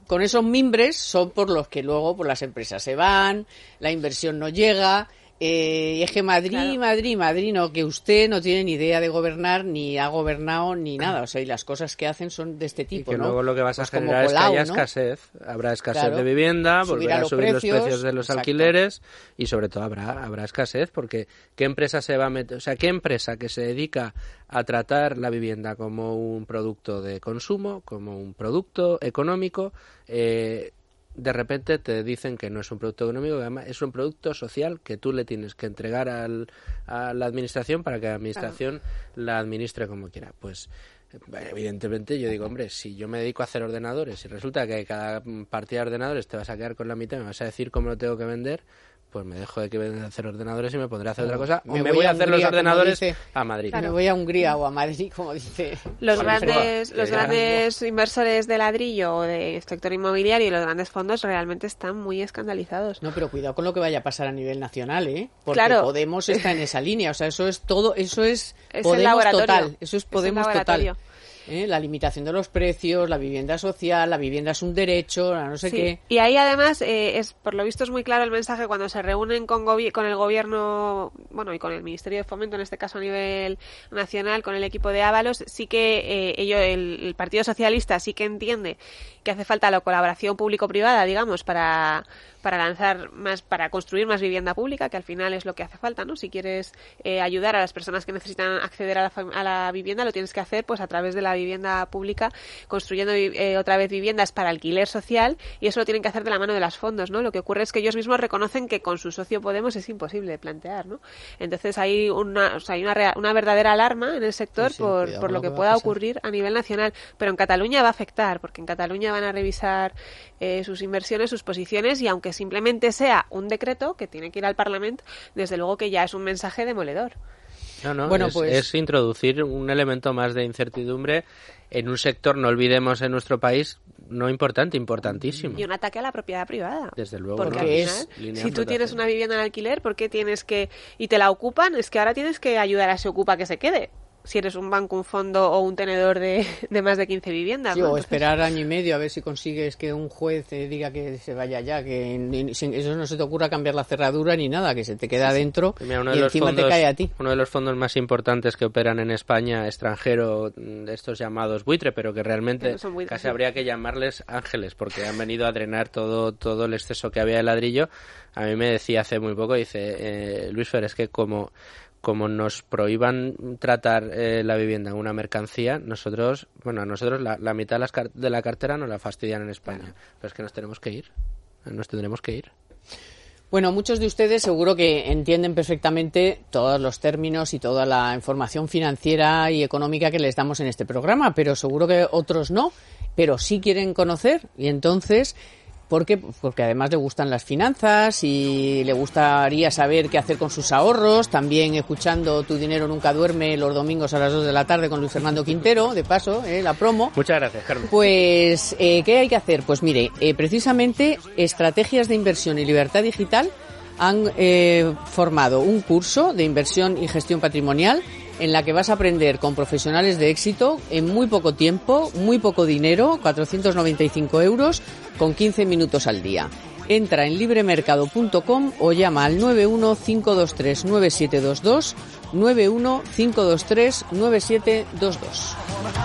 con esos mimbres son por los que luego pues, las empresas se van, la inversión no llega. Eh, y es que Madrid, claro. Madrid, Madrid, no, que usted no tiene ni idea de gobernar, ni ha gobernado, ni nada. O sea, y las cosas que hacen son de este tipo, y que ¿no? luego lo que vas pues a generar Colau, es que haya ¿no? escasez. Habrá escasez claro. de vivienda, volverá a subir precios, los precios de los exacto. alquileres y sobre todo habrá habrá escasez porque ¿qué empresa se va a meter? O sea, ¿qué empresa que se dedica a tratar la vivienda como un producto de consumo, como un producto económico, eh, de repente te dicen que no es un producto económico, que además es un producto social que tú le tienes que entregar al, a la administración para que la administración claro. la administre como quiera? Pues evidentemente yo digo, hombre, si yo me dedico a hacer ordenadores y resulta que cada partida de ordenadores te vas a quedar con la mitad y me vas a decir cómo lo tengo que vender, pues me dejo de que de hacer ordenadores y me pondré a hacer otra cosa, me o me voy voy a a hacer Hungría, los ordenadores dice, a Madrid. Claro. Me voy a Hungría o a Madrid, como dice. Los Vale, grandes, va, los ya. grandes inversores de ladrillo o de sector inmobiliario y los grandes fondos realmente están muy escandalizados. No, pero cuidado con lo que vaya a pasar a nivel nacional, ¿eh? Porque claro. Podemos está en esa línea, o sea, eso es todo, eso es, es Podemos total, eso es Podemos es total. ¿Eh? La limitación de los precios, la vivienda social, la vivienda es un derecho, no sé sí. qué. Y ahí además, eh, es por lo visto es muy claro el mensaje cuando se reúnen con, gobi- con el gobierno, bueno, y con el Ministerio de Fomento, en este caso a nivel nacional, con el equipo de Ábalos, sí que eh, ello, el, el Partido Socialista sí que entiende que hace falta la colaboración público-privada, digamos, para... para lanzar más, para construir más vivienda pública, que al final es lo que hace falta, ¿no? Si quieres eh, ayudar a las personas que necesitan acceder a la, a la vivienda, lo tienes que hacer pues a través de la vivienda pública, construyendo eh, otra vez viviendas para alquiler social, y eso lo tienen que hacer de la mano de los fondos, ¿no? Lo que ocurre es que ellos mismos reconocen que con su socio Podemos es imposible de plantear, ¿no? Entonces hay una, o sea, hay una, rea- una verdadera alarma en el sector sí, sí, por, cuidado por lo lo que, que va pueda a pasar. ocurrir a nivel nacional, pero en Cataluña va a afectar, porque en Cataluña van a revisar eh, sus inversiones, sus posiciones, y aunque simplemente sea un decreto que tiene que ir al Parlamento, desde luego que ya es un mensaje demoledor. No, no, bueno, es, pues... es introducir un elemento más de incertidumbre en un sector, no olvidemos, en nuestro país, no importante, importantísimo. Y un ataque a la propiedad privada. Desde luego. Porque ¿no? al es final, si tú tienes una vivienda en alquiler, ¿por qué tienes que... y te la ocupan? Es que ahora tienes que ayudar a ese ocupa a que se quede. Si eres un banco, un fondo o un tenedor de, de más de quince viviendas. Sí, ¿no? o Entonces... esperar año y medio a ver si consigues que un juez eh, diga que se vaya ya, que ni, sin, eso no se te ocurra cambiar la cerradura ni nada, que se te queda sí, dentro sí. Mira, uno y de los encima fondos, te cae a ti. Uno de los fondos más importantes que operan en España, extranjero, de estos llamados buitre, pero que realmente no son buitres, casi sí. habría que llamarles ángeles, porque han venido a drenar todo, todo el exceso que había de ladrillo. A mí me decía hace muy poco, dice, eh, Luis Fer, es que como... como nos prohíban tratar eh, la vivienda en una mercancía, nosotros, bueno, a nosotros la, la mitad de, las car- de la cartera nos la fastidian en España. Claro. Pero es que nos tenemos que ir, nos tendremos que ir. Bueno, muchos de ustedes seguro que entienden perfectamente todos los términos y toda la información financiera y económica que les damos en este programa, pero seguro que otros no, pero sí quieren conocer, y entonces... ¿Por qué? Porque además le gustan las finanzas y le gustaría saber qué hacer con sus ahorros, también escuchando Tu dinero nunca duerme los domingos a las dos de la tarde con Luis Fernando Quintero, de paso, eh, la promo. Muchas gracias, Carmen. Pues, eh, ¿qué hay que hacer? Pues mire, eh, precisamente Estrategias de Inversión y Libertad Digital han eh, formado un curso de inversión y gestión patrimonial en la que vas a aprender con profesionales de éxito en muy poco tiempo, muy poco dinero, cuatrocientos noventa y cinco euros, con quince minutos al día. Entra en libremercado punto com o llama al nueve uno cinco dos tres nueve siete dos dos, nueve uno cinco dos tres nueve siete dos dos.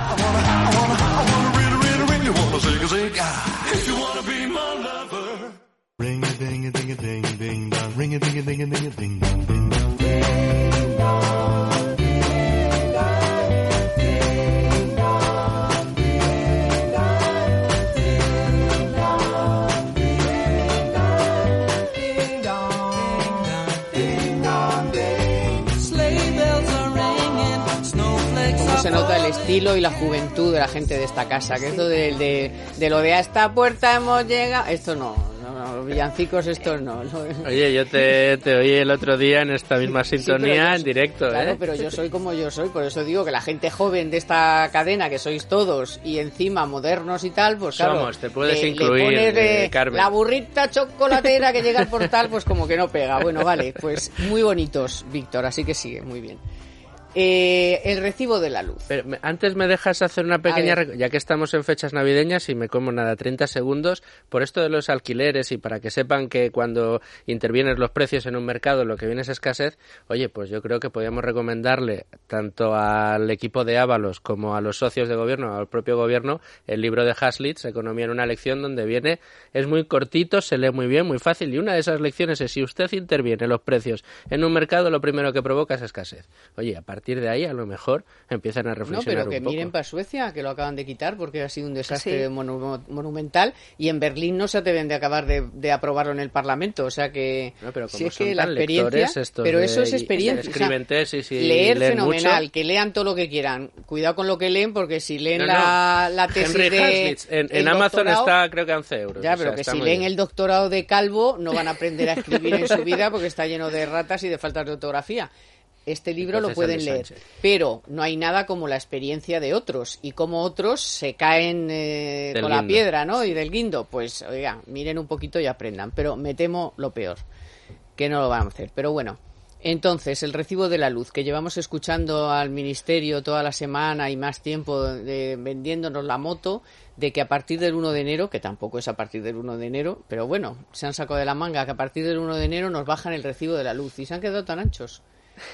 Se nota el estilo y la juventud de la gente de esta casa, que esto de, de, de lo de a esta puerta hemos llegado, esto no, no, no los villancicos esto no, no. Oye, yo te, te oí el otro día en esta misma sintonía, sí, yo, en directo, claro, ¿eh? pero yo soy como yo soy, por eso digo que la gente joven de esta cadena, que sois todos, y encima modernos y tal, pues claro, somos, te puedes le, incluir, le pones de, eh, Carmen. La burrita chocolatera que llega al portal, pues como que no pega. Bueno, vale, pues muy bonitos, Víctor, así que sigue, muy bien. Eh, el recibo de la luz. Pero antes me dejas hacer una pequeña... Rec- ya que estamos en fechas navideñas y me como nada, treinta segundos, por esto de los alquileres y para que sepan que cuando intervienen los precios en un mercado lo que viene es escasez, oye, pues yo creo que podríamos recomendarle tanto al equipo de Ábalos como a los socios de gobierno, al propio gobierno, el libro de Haslitz, Economía en una lección, donde viene, es muy cortito, se lee muy bien, muy fácil, y una de esas lecciones es si usted interviene los precios en un mercado, lo primero que provoca es escasez. Oye, aparte A partir de ahí a lo mejor empiezan a reflexionar un poco. No, pero que miren para Suecia, que lo acaban de quitar porque ha sido un desastre sí. monu- monumental, y en Berlín no se atreven de acabar de, de aprobarlo en el Parlamento, o sea que no, pero como si es son que tan la experiencia, pero de, eso es experiencia, escriben o sea, tesis y leer leen fenomenal, mucho. Que lean todo lo que quieran, cuidado con lo que leen, porque si leen no, la, no. la tesis Henry de Haslitz, en, en Amazon está creo que a once euros. Ya, o pero sea, que si muy leen bien. el doctorado de Calvo no van a aprender a escribir en su vida porque está lleno de ratas y de faltas de ortografía. Este libro lo pueden leer, pero no hay nada como la experiencia de otros y como otros se caen eh, con la piedra, ¿no? Y del guindo, pues oiga, miren un poquito y aprendan, pero me temo lo peor, que no lo van a hacer. Pero bueno, entonces el recibo de la luz, que llevamos escuchando al Ministerio toda la semana y más tiempo de, vendiéndonos la moto, de que a partir del uno de enero, que tampoco es a partir del uno de enero, pero bueno, se han sacado de la manga que a partir del uno de enero nos bajan el recibo de la luz y se han quedado tan anchos.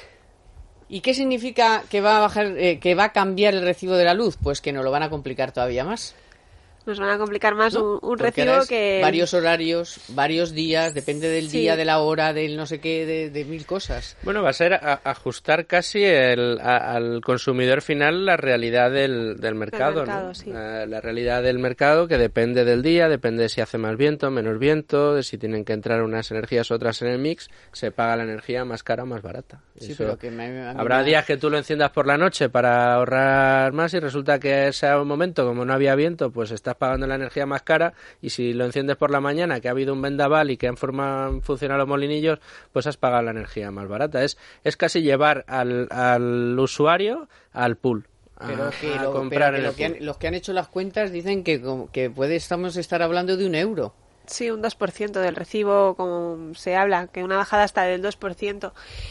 ¿Y qué significa que va a bajar, eh, que va a cambiar el recibo de la luz? Pues que nos lo van a complicar todavía más. Nos van a complicar más ¿no? un, un recibo que... Varios horarios, varios días, depende del sí. día, de la hora, del no sé qué, de, de mil cosas. Bueno, va a ser a, ajustar casi el, a, al consumidor final la realidad del, del mercado, mercado ¿no? Sí. La, la realidad del mercado que depende del día, depende de si hace más viento, menos viento, de si tienen que entrar unas energías u otras en el mix, se paga la energía más cara o más barata. Sí, Eso, pero que me, me, habrá me... días que tú lo enciendas por la noche para ahorrar más y resulta que ese momento, como no había viento, pues estás pagando la energía más cara, y si lo enciendes por la mañana, que ha habido un vendaval y que han formado, funcionado los molinillos, pues has pagado la energía más barata. Es, es casi llevar al, al usuario al pool. A, pero que, a lo, comprar pero que, en lo el que han, los que han hecho las cuentas dicen que, que puede estamos estar hablando de un euro. Sí, un dos por ciento del recibo, como se habla, que una bajada hasta del dos por ciento.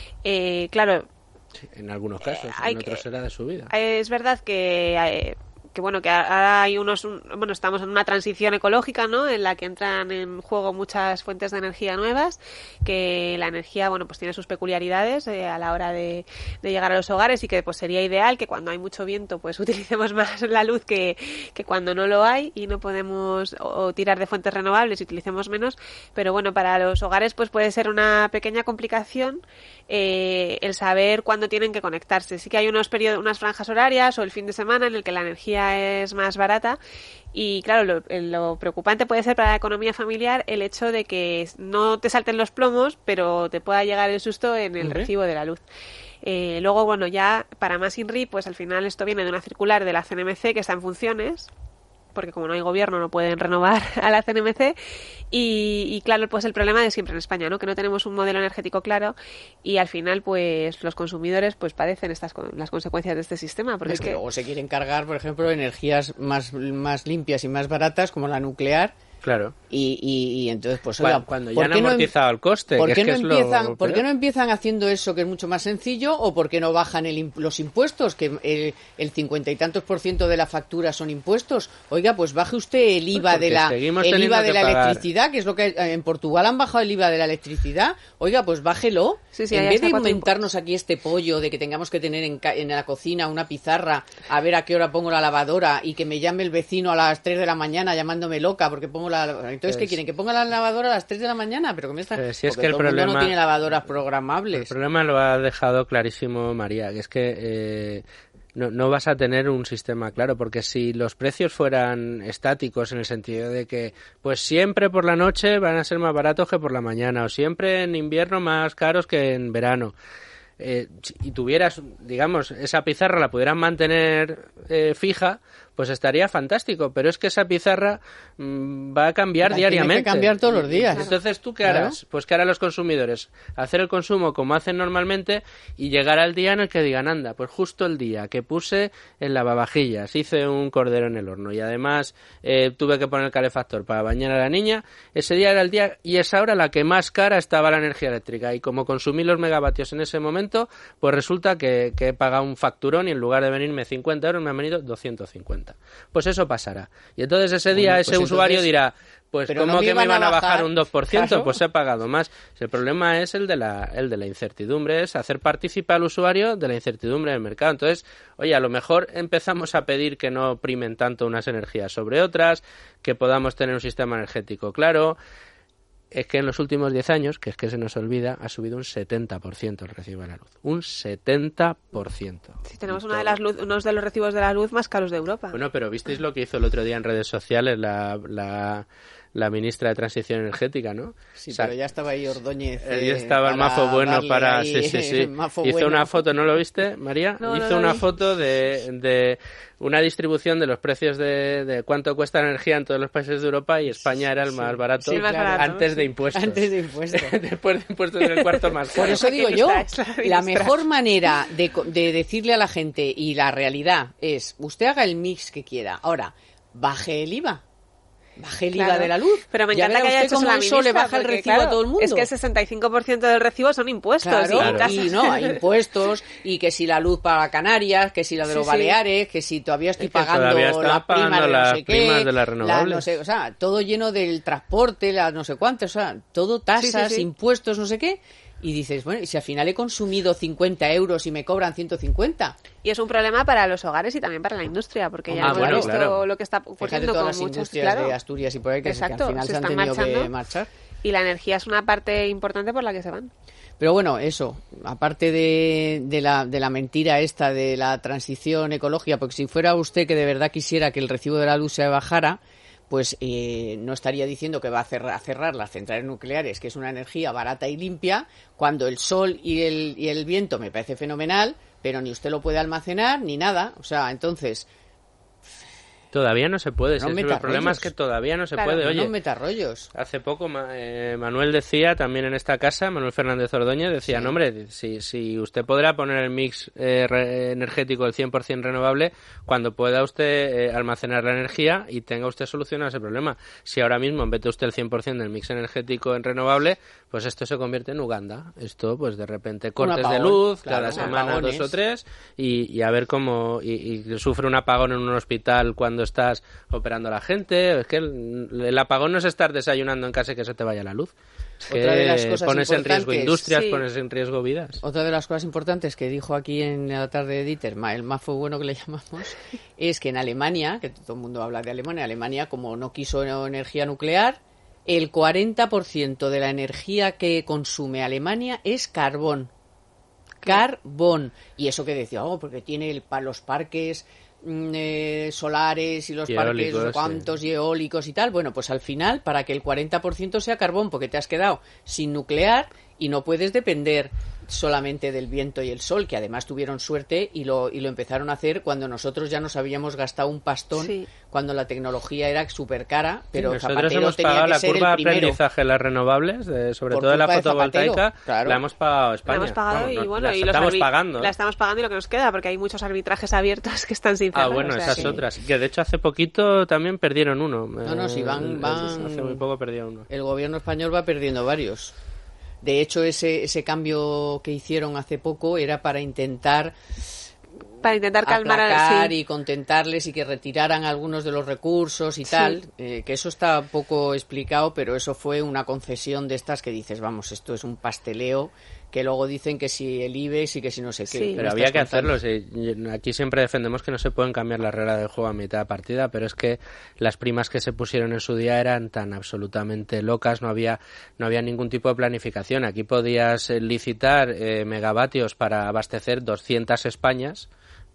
Eh, claro. Sí, en algunos casos, eh, en otros será de subida. Es verdad que... Eh, que bueno, que ahora hay unos, un, bueno, estamos en una transición ecológica, ¿no? En la que entran en juego muchas fuentes de energía nuevas, que la energía, bueno, pues tiene sus peculiaridades eh, a la hora de, de llegar a los hogares, y que pues sería ideal que cuando hay mucho viento, pues utilicemos más la luz que, que cuando no lo hay y no podemos o, o tirar de fuentes renovables y utilicemos menos. Pero bueno, para los hogares pues puede ser una pequeña complicación eh, el saber cuándo tienen que conectarse. Sí que hay unos periodos, unas franjas horarias o el fin de semana en el que la energía es más barata, y claro, lo, lo preocupante puede ser para la economía familiar el hecho de que no te salten los plomos, pero te pueda llegar el susto en el uh-huh. recibo de la luz. Eh, luego, bueno, ya para más INRI, pues al final esto viene de una circular de la C N M C que está en funciones, porque como no hay gobierno no pueden renovar a la C N M C, y, y claro, pues el problema de siempre en España, ¿no? Que no tenemos un modelo energético claro, y al final pues los consumidores pues padecen estas las consecuencias de este sistema, porque es, es que, que luego se quieren cargar, por ejemplo, energías más, más limpias y más baratas como la nuclear. Claro. Y, y, y entonces, pues oiga, cuando ya han amortizado no, el coste. ¿Por qué, que no es empiezan, lo ¿por qué no empiezan haciendo eso, que es mucho más sencillo, o por qué no bajan el, los impuestos, que el, el cincuenta y tantos por ciento de la factura son impuestos? Oiga, pues baje usted el I V A pues de la, el I V A de la pagar. electricidad, que es lo que en Portugal han bajado el I V A de la electricidad. Oiga, pues bájelo. Sí, sí, en vez de inventarnos aquí este pollo de que tengamos que tener en, en la cocina una pizarra a ver a qué hora pongo la lavadora, y que me llame el vecino a las tres de la mañana llamándome loca porque pongo la... Entonces, pues, ¿qué quieren? ¿Que ponga la lavadora a las tres de la mañana? Pero que me está... Pues si es porque que el todo problema el mundo no tiene lavadoras programables. El problema lo ha dejado clarísimo María, que es que eh, no, no vas a tener un sistema claro, porque si los precios fueran estáticos en el sentido de que pues siempre por la noche van a ser más baratos que por la mañana, o siempre en invierno más caros que en verano, Eh, y tuvieras, digamos, esa pizarra la pudieran mantener eh, fija, pues estaría fantástico, pero es que esa pizarra mmm, va a cambiar la diariamente. Tiene que cambiar todos los días. Entonces, ¿tú qué claro. harás? Pues ¿qué harán los consumidores? Hacer el consumo como hacen normalmente y llegar al día en el que digan, anda, pues justo el día que puse el lavavajillas, hice un cordero en el horno y además eh, tuve que poner el calefactor para bañar a la niña, ese día era el día y es ahora la que más cara estaba la energía eléctrica y como consumí los megavatios en ese momento, pues resulta que, que he pagado un facturón y en lugar de venirme cincuenta euros me han venido doscientos cincuenta. Pues eso pasará. Y entonces ese día bueno, pues ese entonces, usuario dirá, pues ¿cómo no que me iban a bajar, bajar un dos por ciento? Claro. Pues he pagado más. El problema es el de la el de la incertidumbre, es hacer participar al usuario de la incertidumbre del mercado. Entonces, oye, a lo mejor empezamos a pedir que no primen tanto unas energías sobre otras, que podamos tener un sistema energético claro. Es que en los últimos diez años, que es que se nos olvida, ha subido un setenta por ciento el recibo de la luz. Un setenta por ciento. Sí, tenemos una de las luz, unos de los recibos de la luz más caros de Europa. Bueno, pero ¿visteis lo que hizo el otro día en redes sociales la... la la ministra de Transición Energética, ¿no? Sí, o sea, pero ya estaba ahí Ordóñez. Eh, ya estaba el mafo bueno para... Sí, sí, sí. Hizo bueno. Una foto, ¿no lo viste, María? No, hizo no una vi. foto de, de una distribución de los precios de, de cuánto cuesta la energía en todos los países de Europa y España era el más sí, barato, sí, claro, antes sí. de impuestos. Antes de impuestos. Después de impuestos era el cuarto más caro. Por eso digo yo, la mejor manera de, de decirle a la gente y la realidad es, usted haga el mix que quiera. Ahora, baje el I V A. Baje el claro. I V A de la luz. Pero me encanta que haya hecho como la eso le baja porque, el recibo claro, a todo el mundo. Es que el sesenta y cinco por ciento del recibo son impuestos. Claro, y, claro. y no, impuestos, y que si la luz para Canarias, que si la de los sí, Baleares, sí. que si todavía estoy es que pagando la prima de no sé qué, de las renovables. La, no sé, o sea, todo lleno del transporte, la no sé cuánto, o sea, todo tasas, sí, sí, sí. impuestos, no sé qué. Y dices, bueno, ¿y si al final he consumido cincuenta euros y me cobran ciento cincuenta? Y es un problema para los hogares y también para la industria, porque ya ah, hemos bueno, visto claro. lo que está ocurriendo todas con las muchas industrias claro. de Asturias y por ahí que, Exacto, que al final se, se han tenido marchando, que marchar. Y la energía es una parte importante por la que se van. Pero bueno, eso, aparte de, de, la, de la mentira esta de la transición ecológica, porque si fuera usted que de verdad quisiera que el recibo de la luz se bajara, pues eh, no estaría diciendo que va a cerrar, a cerrar las centrales nucleares, que es una energía barata y limpia, cuando el sol y el, y el viento me parece fenomenal, pero ni usted lo puede almacenar ni nada. O sea, entonces... Todavía no se puede. No el rollos. problema es que todavía no se claro, puede. No, Oye, no meta rollos. Hace poco eh, Manuel decía, también en esta casa, Manuel Fernández Ordóñez, decía, sí. no hombre, si, si usted podrá poner el mix eh, re, energético del cien por ciento renovable cuando pueda usted eh, almacenar la energía y tenga usted solucionado ese problema. Si ahora mismo mete usted el cien por ciento del mix energético en renovable, pues esto se convierte en Uganda. Esto, pues de repente, cortes apagón, de luz claro, cada semana, apagones. dos o tres, y, y a ver cómo... Y, y sufre un apagón en un hospital cuando estás operando a la gente. Es que el, el apagón no es estar desayunando en casa y que se te vaya la luz. Es Otra que de las cosas pones en riesgo industrias, sí. pones en riesgo vidas. Otra de las cosas importantes que dijo aquí en la tarde de Dieter, el mafo bueno que le llamamos, es que en Alemania, que todo el mundo habla de Alemania, Alemania como no quiso energía nuclear, el cuarenta por ciento de la energía que consume Alemania es carbón. Carbón. Y eso que decía, oh, porque tiene el, los parques eh, solares y los y parques eólicos, no cuantos sí. y eólicos y tal. Bueno, pues al final, para que el cuarenta por ciento sea carbón, porque te has quedado sin nuclear y no puedes depender solamente del viento y el sol, que además tuvieron suerte y lo y lo empezaron a hacer cuando nosotros ya nos habíamos gastado un pastón, sí. cuando la tecnología era súper cara, pero sí, nosotros Zapatero hemos tenía pagado que la ser curva el de primero. aprendizaje de las renovables, de, sobre Por todo de la culpa de fotovoltaica, Zapatero, claro. la hemos pagado España. La hemos pagado Vamos, y no, bueno, la y los estamos arbit- pagando. La estamos pagando y lo que nos queda, porque hay muchos arbitrajes abiertos que están sin cerrar. Ah, bueno, o sea, esas que... otras. Que de hecho hace poquito también perdieron uno. No, no, sí, van, van... Hace muy poco perdieron uno. El gobierno español va perdiendo varios. De hecho, ese, ese cambio que hicieron hace poco era para intentar... para intentar calmar aplacar sí. y contentarles y que retiraran algunos de los recursos y sí. tal, eh, que eso está poco explicado, pero eso fue una concesión de estas que dices, vamos, esto es un pasteleo, que luego dicen que si el IBEX y que si no sé qué. Sí. Pero había que hacerlo. Sí. Aquí siempre defendemos que no se pueden cambiar las reglas del juego a mitad de partida, pero es que las primas que se pusieron en su día eran tan absolutamente locas, no había no había ningún tipo de planificación. Aquí podías licitar eh, megavatios para abastecer doscientas Españas,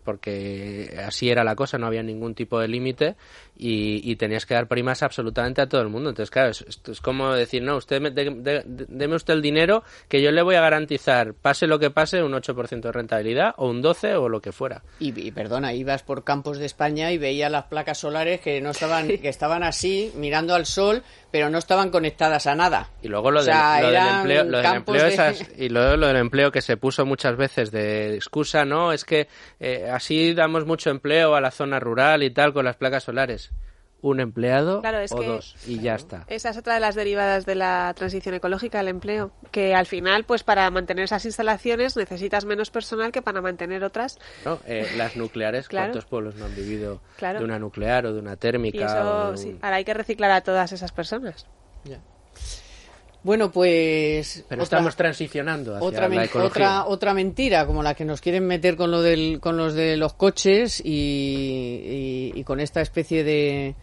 porque así era la cosa, no había ningún tipo de límite y, y tenías que dar primas absolutamente a todo el mundo. Entonces, claro, es, es como decir, no, usted me, de, de, de, deme usted el dinero que yo le voy a garantizar, pase lo que pase, un ocho por ciento de rentabilidad o un doce por ciento o lo que fuera. Y, y perdona, ibas por campos de España y veías las placas solares que no estaban, que estaban así, mirando al sol, pero no estaban conectadas a nada. Y luego lo, o sea, de, lo del empleo, lo del empleo de... esas, y luego lo del empleo que se puso muchas veces de excusa, no, es que eh, así damos mucho empleo a la zona rural y tal con las placas solares. Un empleado claro, es o que dos y ya está. Esa es otra de las derivadas de la transición ecológica, el empleo, que al final, pues para mantener esas instalaciones necesitas menos personal que para mantener otras. No, eh, las nucleares, claro. ¿Cuántos pueblos no han vivido claro. de una nuclear o de una térmica? Y eso, o de un... sí, ahora hay que reciclar a todas esas personas. Ya. Bueno, pues... Pero otra, estamos transicionando hacia otra, la ecología. Otra, otra mentira, como la que nos quieren meter con lo del, con los de los coches y, y, y con esta especie de,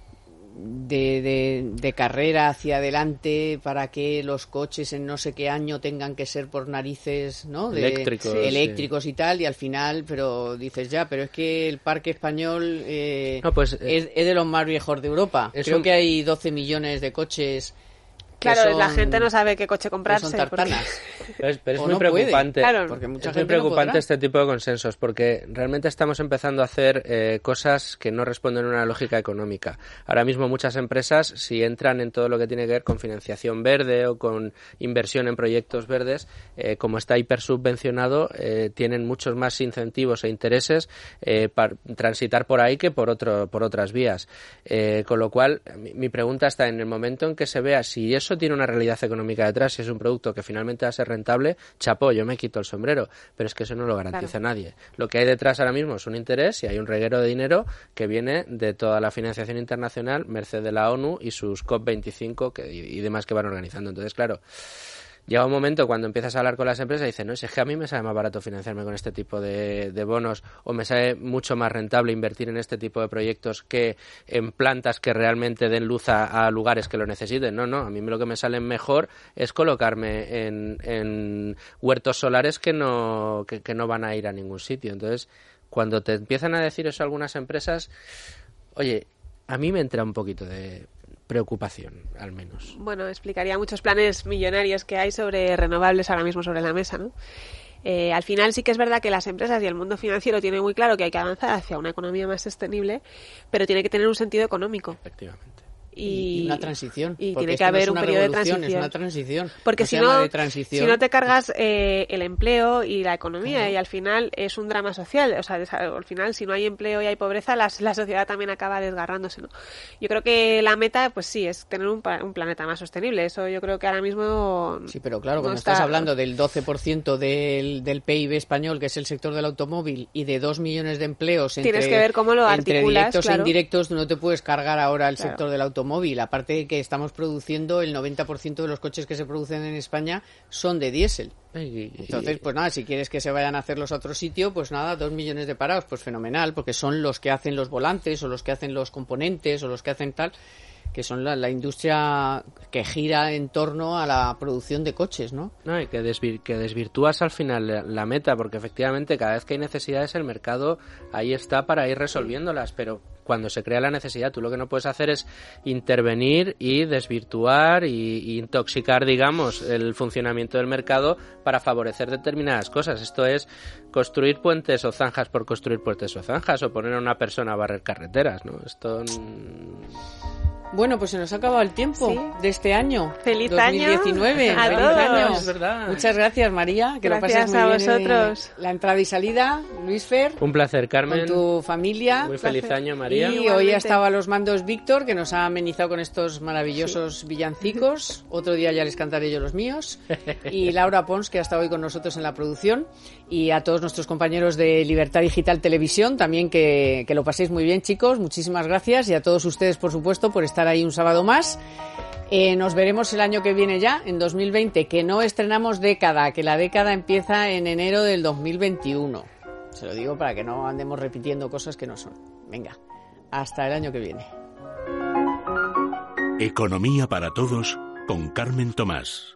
de, de, de carrera hacia adelante para que los coches en no sé qué año tengan que ser por narices, ¿no? De, eléctricos. Sí. Eléctricos y tal, y al final, pero dices ya, pero es que el parque español eh, no, pues, eh, es, es de los más viejos de Europa. Creo un... que hay doce millones de coches... Claro, son, la gente no sabe qué coche comprarse. Son tartanas. Porque... Pero es, pero es o muy no preocupante. Claro, porque mucha es gente muy preocupante no este tipo de consensos, porque realmente estamos empezando a hacer eh, cosas que no responden a una lógica económica. Ahora mismo muchas empresas, si entran en todo lo que tiene que ver con financiación verde o con inversión en proyectos verdes, eh, como está hipersubvencionado, eh, tienen muchos más incentivos e intereses eh, para transitar por ahí que por otro, por otras vías. Eh, con lo cual, mi, mi pregunta está en el momento en que se vea si eso tiene una realidad económica detrás, si es un producto que finalmente va a ser rentable, chapó, yo me quito el sombrero, pero es que eso no lo garantiza claro. nadie. Lo que hay detrás ahora mismo es un interés y hay un reguero de dinero que viene de toda la financiación internacional, merced de la ONU y sus COP veinticinco que, y, y demás que van organizando. Entonces, claro, llega un momento cuando empiezas a hablar con las empresas y dices, no, si es que a mí me sale más barato financiarme con este tipo de, de bonos o me sale mucho más rentable invertir en este tipo de proyectos que en plantas que realmente den luz a, a lugares que lo necesiten. No, no, a mí lo que me sale mejor es colocarme en, en huertos solares que no, que, que no van a ir a ningún sitio. Entonces, cuando te empiezan a decir eso algunas empresas, oye, a mí me entra un poquito de... preocupación, al menos. Bueno, explicaría muchos planes millonarios que hay sobre renovables ahora mismo sobre la mesa, ¿no? Eh, al final sí que es verdad que las empresas y el mundo financiero tienen muy claro que hay que avanzar hacia una economía más sostenible, pero tiene que tener un sentido económico. Efectivamente. Y, y una transición. Y tiene que haber no un es periodo de transición. transición. Es una transición. Porque no si, se no, llama de transición. si no te cargas eh, el empleo y la economía, uh-huh. y al final es un drama social. O sea, al final, si no hay empleo y hay pobreza, la, la sociedad también acaba desgarrándose, ¿no? Yo creo que la meta, pues sí, es tener un, un planeta más sostenible. Eso yo creo que ahora mismo. Sí, pero claro, no cuando está... estás hablando del doce por ciento del, del P I B español, que es el sector del automóvil, y de dos millones de empleos entre, Tienes que ver cómo lo entre articulas, directos claro. e indirectos, no te puedes cargar ahora el claro. sector del automóvil. Aparte que estamos produciendo el noventa por ciento de los coches que se producen en España son de diésel. Entonces, pues nada, si quieres que se vayan a hacerlos a otro sitio, pues nada, dos millones de parados, pues fenomenal, porque son los que hacen los volantes o los que hacen los componentes o los que hacen tal, que son la, la industria que gira en torno a la producción de coches, ¿no? No, y que, desvir, que desvirtúas al final la, la meta, porque efectivamente cada vez que hay necesidades el mercado ahí está para ir resolviéndolas, pero cuando se crea la necesidad tú lo que no puedes hacer es intervenir y desvirtuar y, y intoxicar, digamos, el funcionamiento del mercado para favorecer determinadas cosas. Esto es construir puentes o zanjas por construir puentes o zanjas, o poner a una persona a barrer carreteras, ¿no? Esto... Bueno, pues se nos ha acabado el tiempo ¿Sí? de este año. ¡Feliz dos mil diecinueve! año! ¡A ¡Feliz todos! año! Es verdad. Muchas gracias, María. Que gracias lo pases muy a bien. vosotros. La entrada y salida, Luis Fer. Un placer, Carmen. Con tu familia. Muy feliz placer. año, María. Y Igualmente. hoy ha estado a los mandos Víctor, que nos ha amenizado con estos maravillosos sí. villancicos. Otro día ya les cantaré yo los míos. Y Laura Pons, que ha estado hoy con nosotros en la producción. Y a todos nuestros compañeros de Libertad Digital Televisión, también que, que lo paséis muy bien, chicos. Muchísimas gracias. Y a todos ustedes, por supuesto, por estar ahí un sábado más. Eh, nos veremos el año que viene ya, en dos mil veinte, que no estrenamos década, que la década empieza en enero del dos mil veintiuno. Se lo digo para que no andemos repitiendo cosas que no son. Venga, hasta el año que viene. Economía para todos con Carmen Tomás.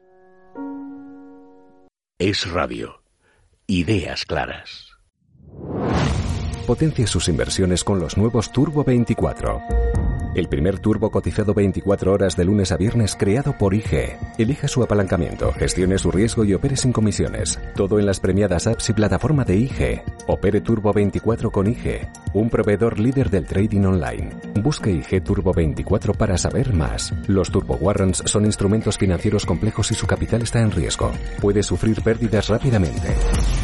Es Radio. Ideas claras. Potencie sus inversiones con los nuevos Turbo veinticuatro. El primer turbo cotizado veinticuatro horas de lunes a viernes creado por I G. Elija su apalancamiento, gestione su riesgo y opere sin comisiones. Todo en las premiadas apps y plataforma de I G. Opere Turbo veinticuatro con I G, un proveedor líder del trading online. Busque I G Turbo veinticuatro para saber más. Los Turbo Warrants son instrumentos financieros complejos y su capital está en riesgo. Puede sufrir pérdidas rápidamente.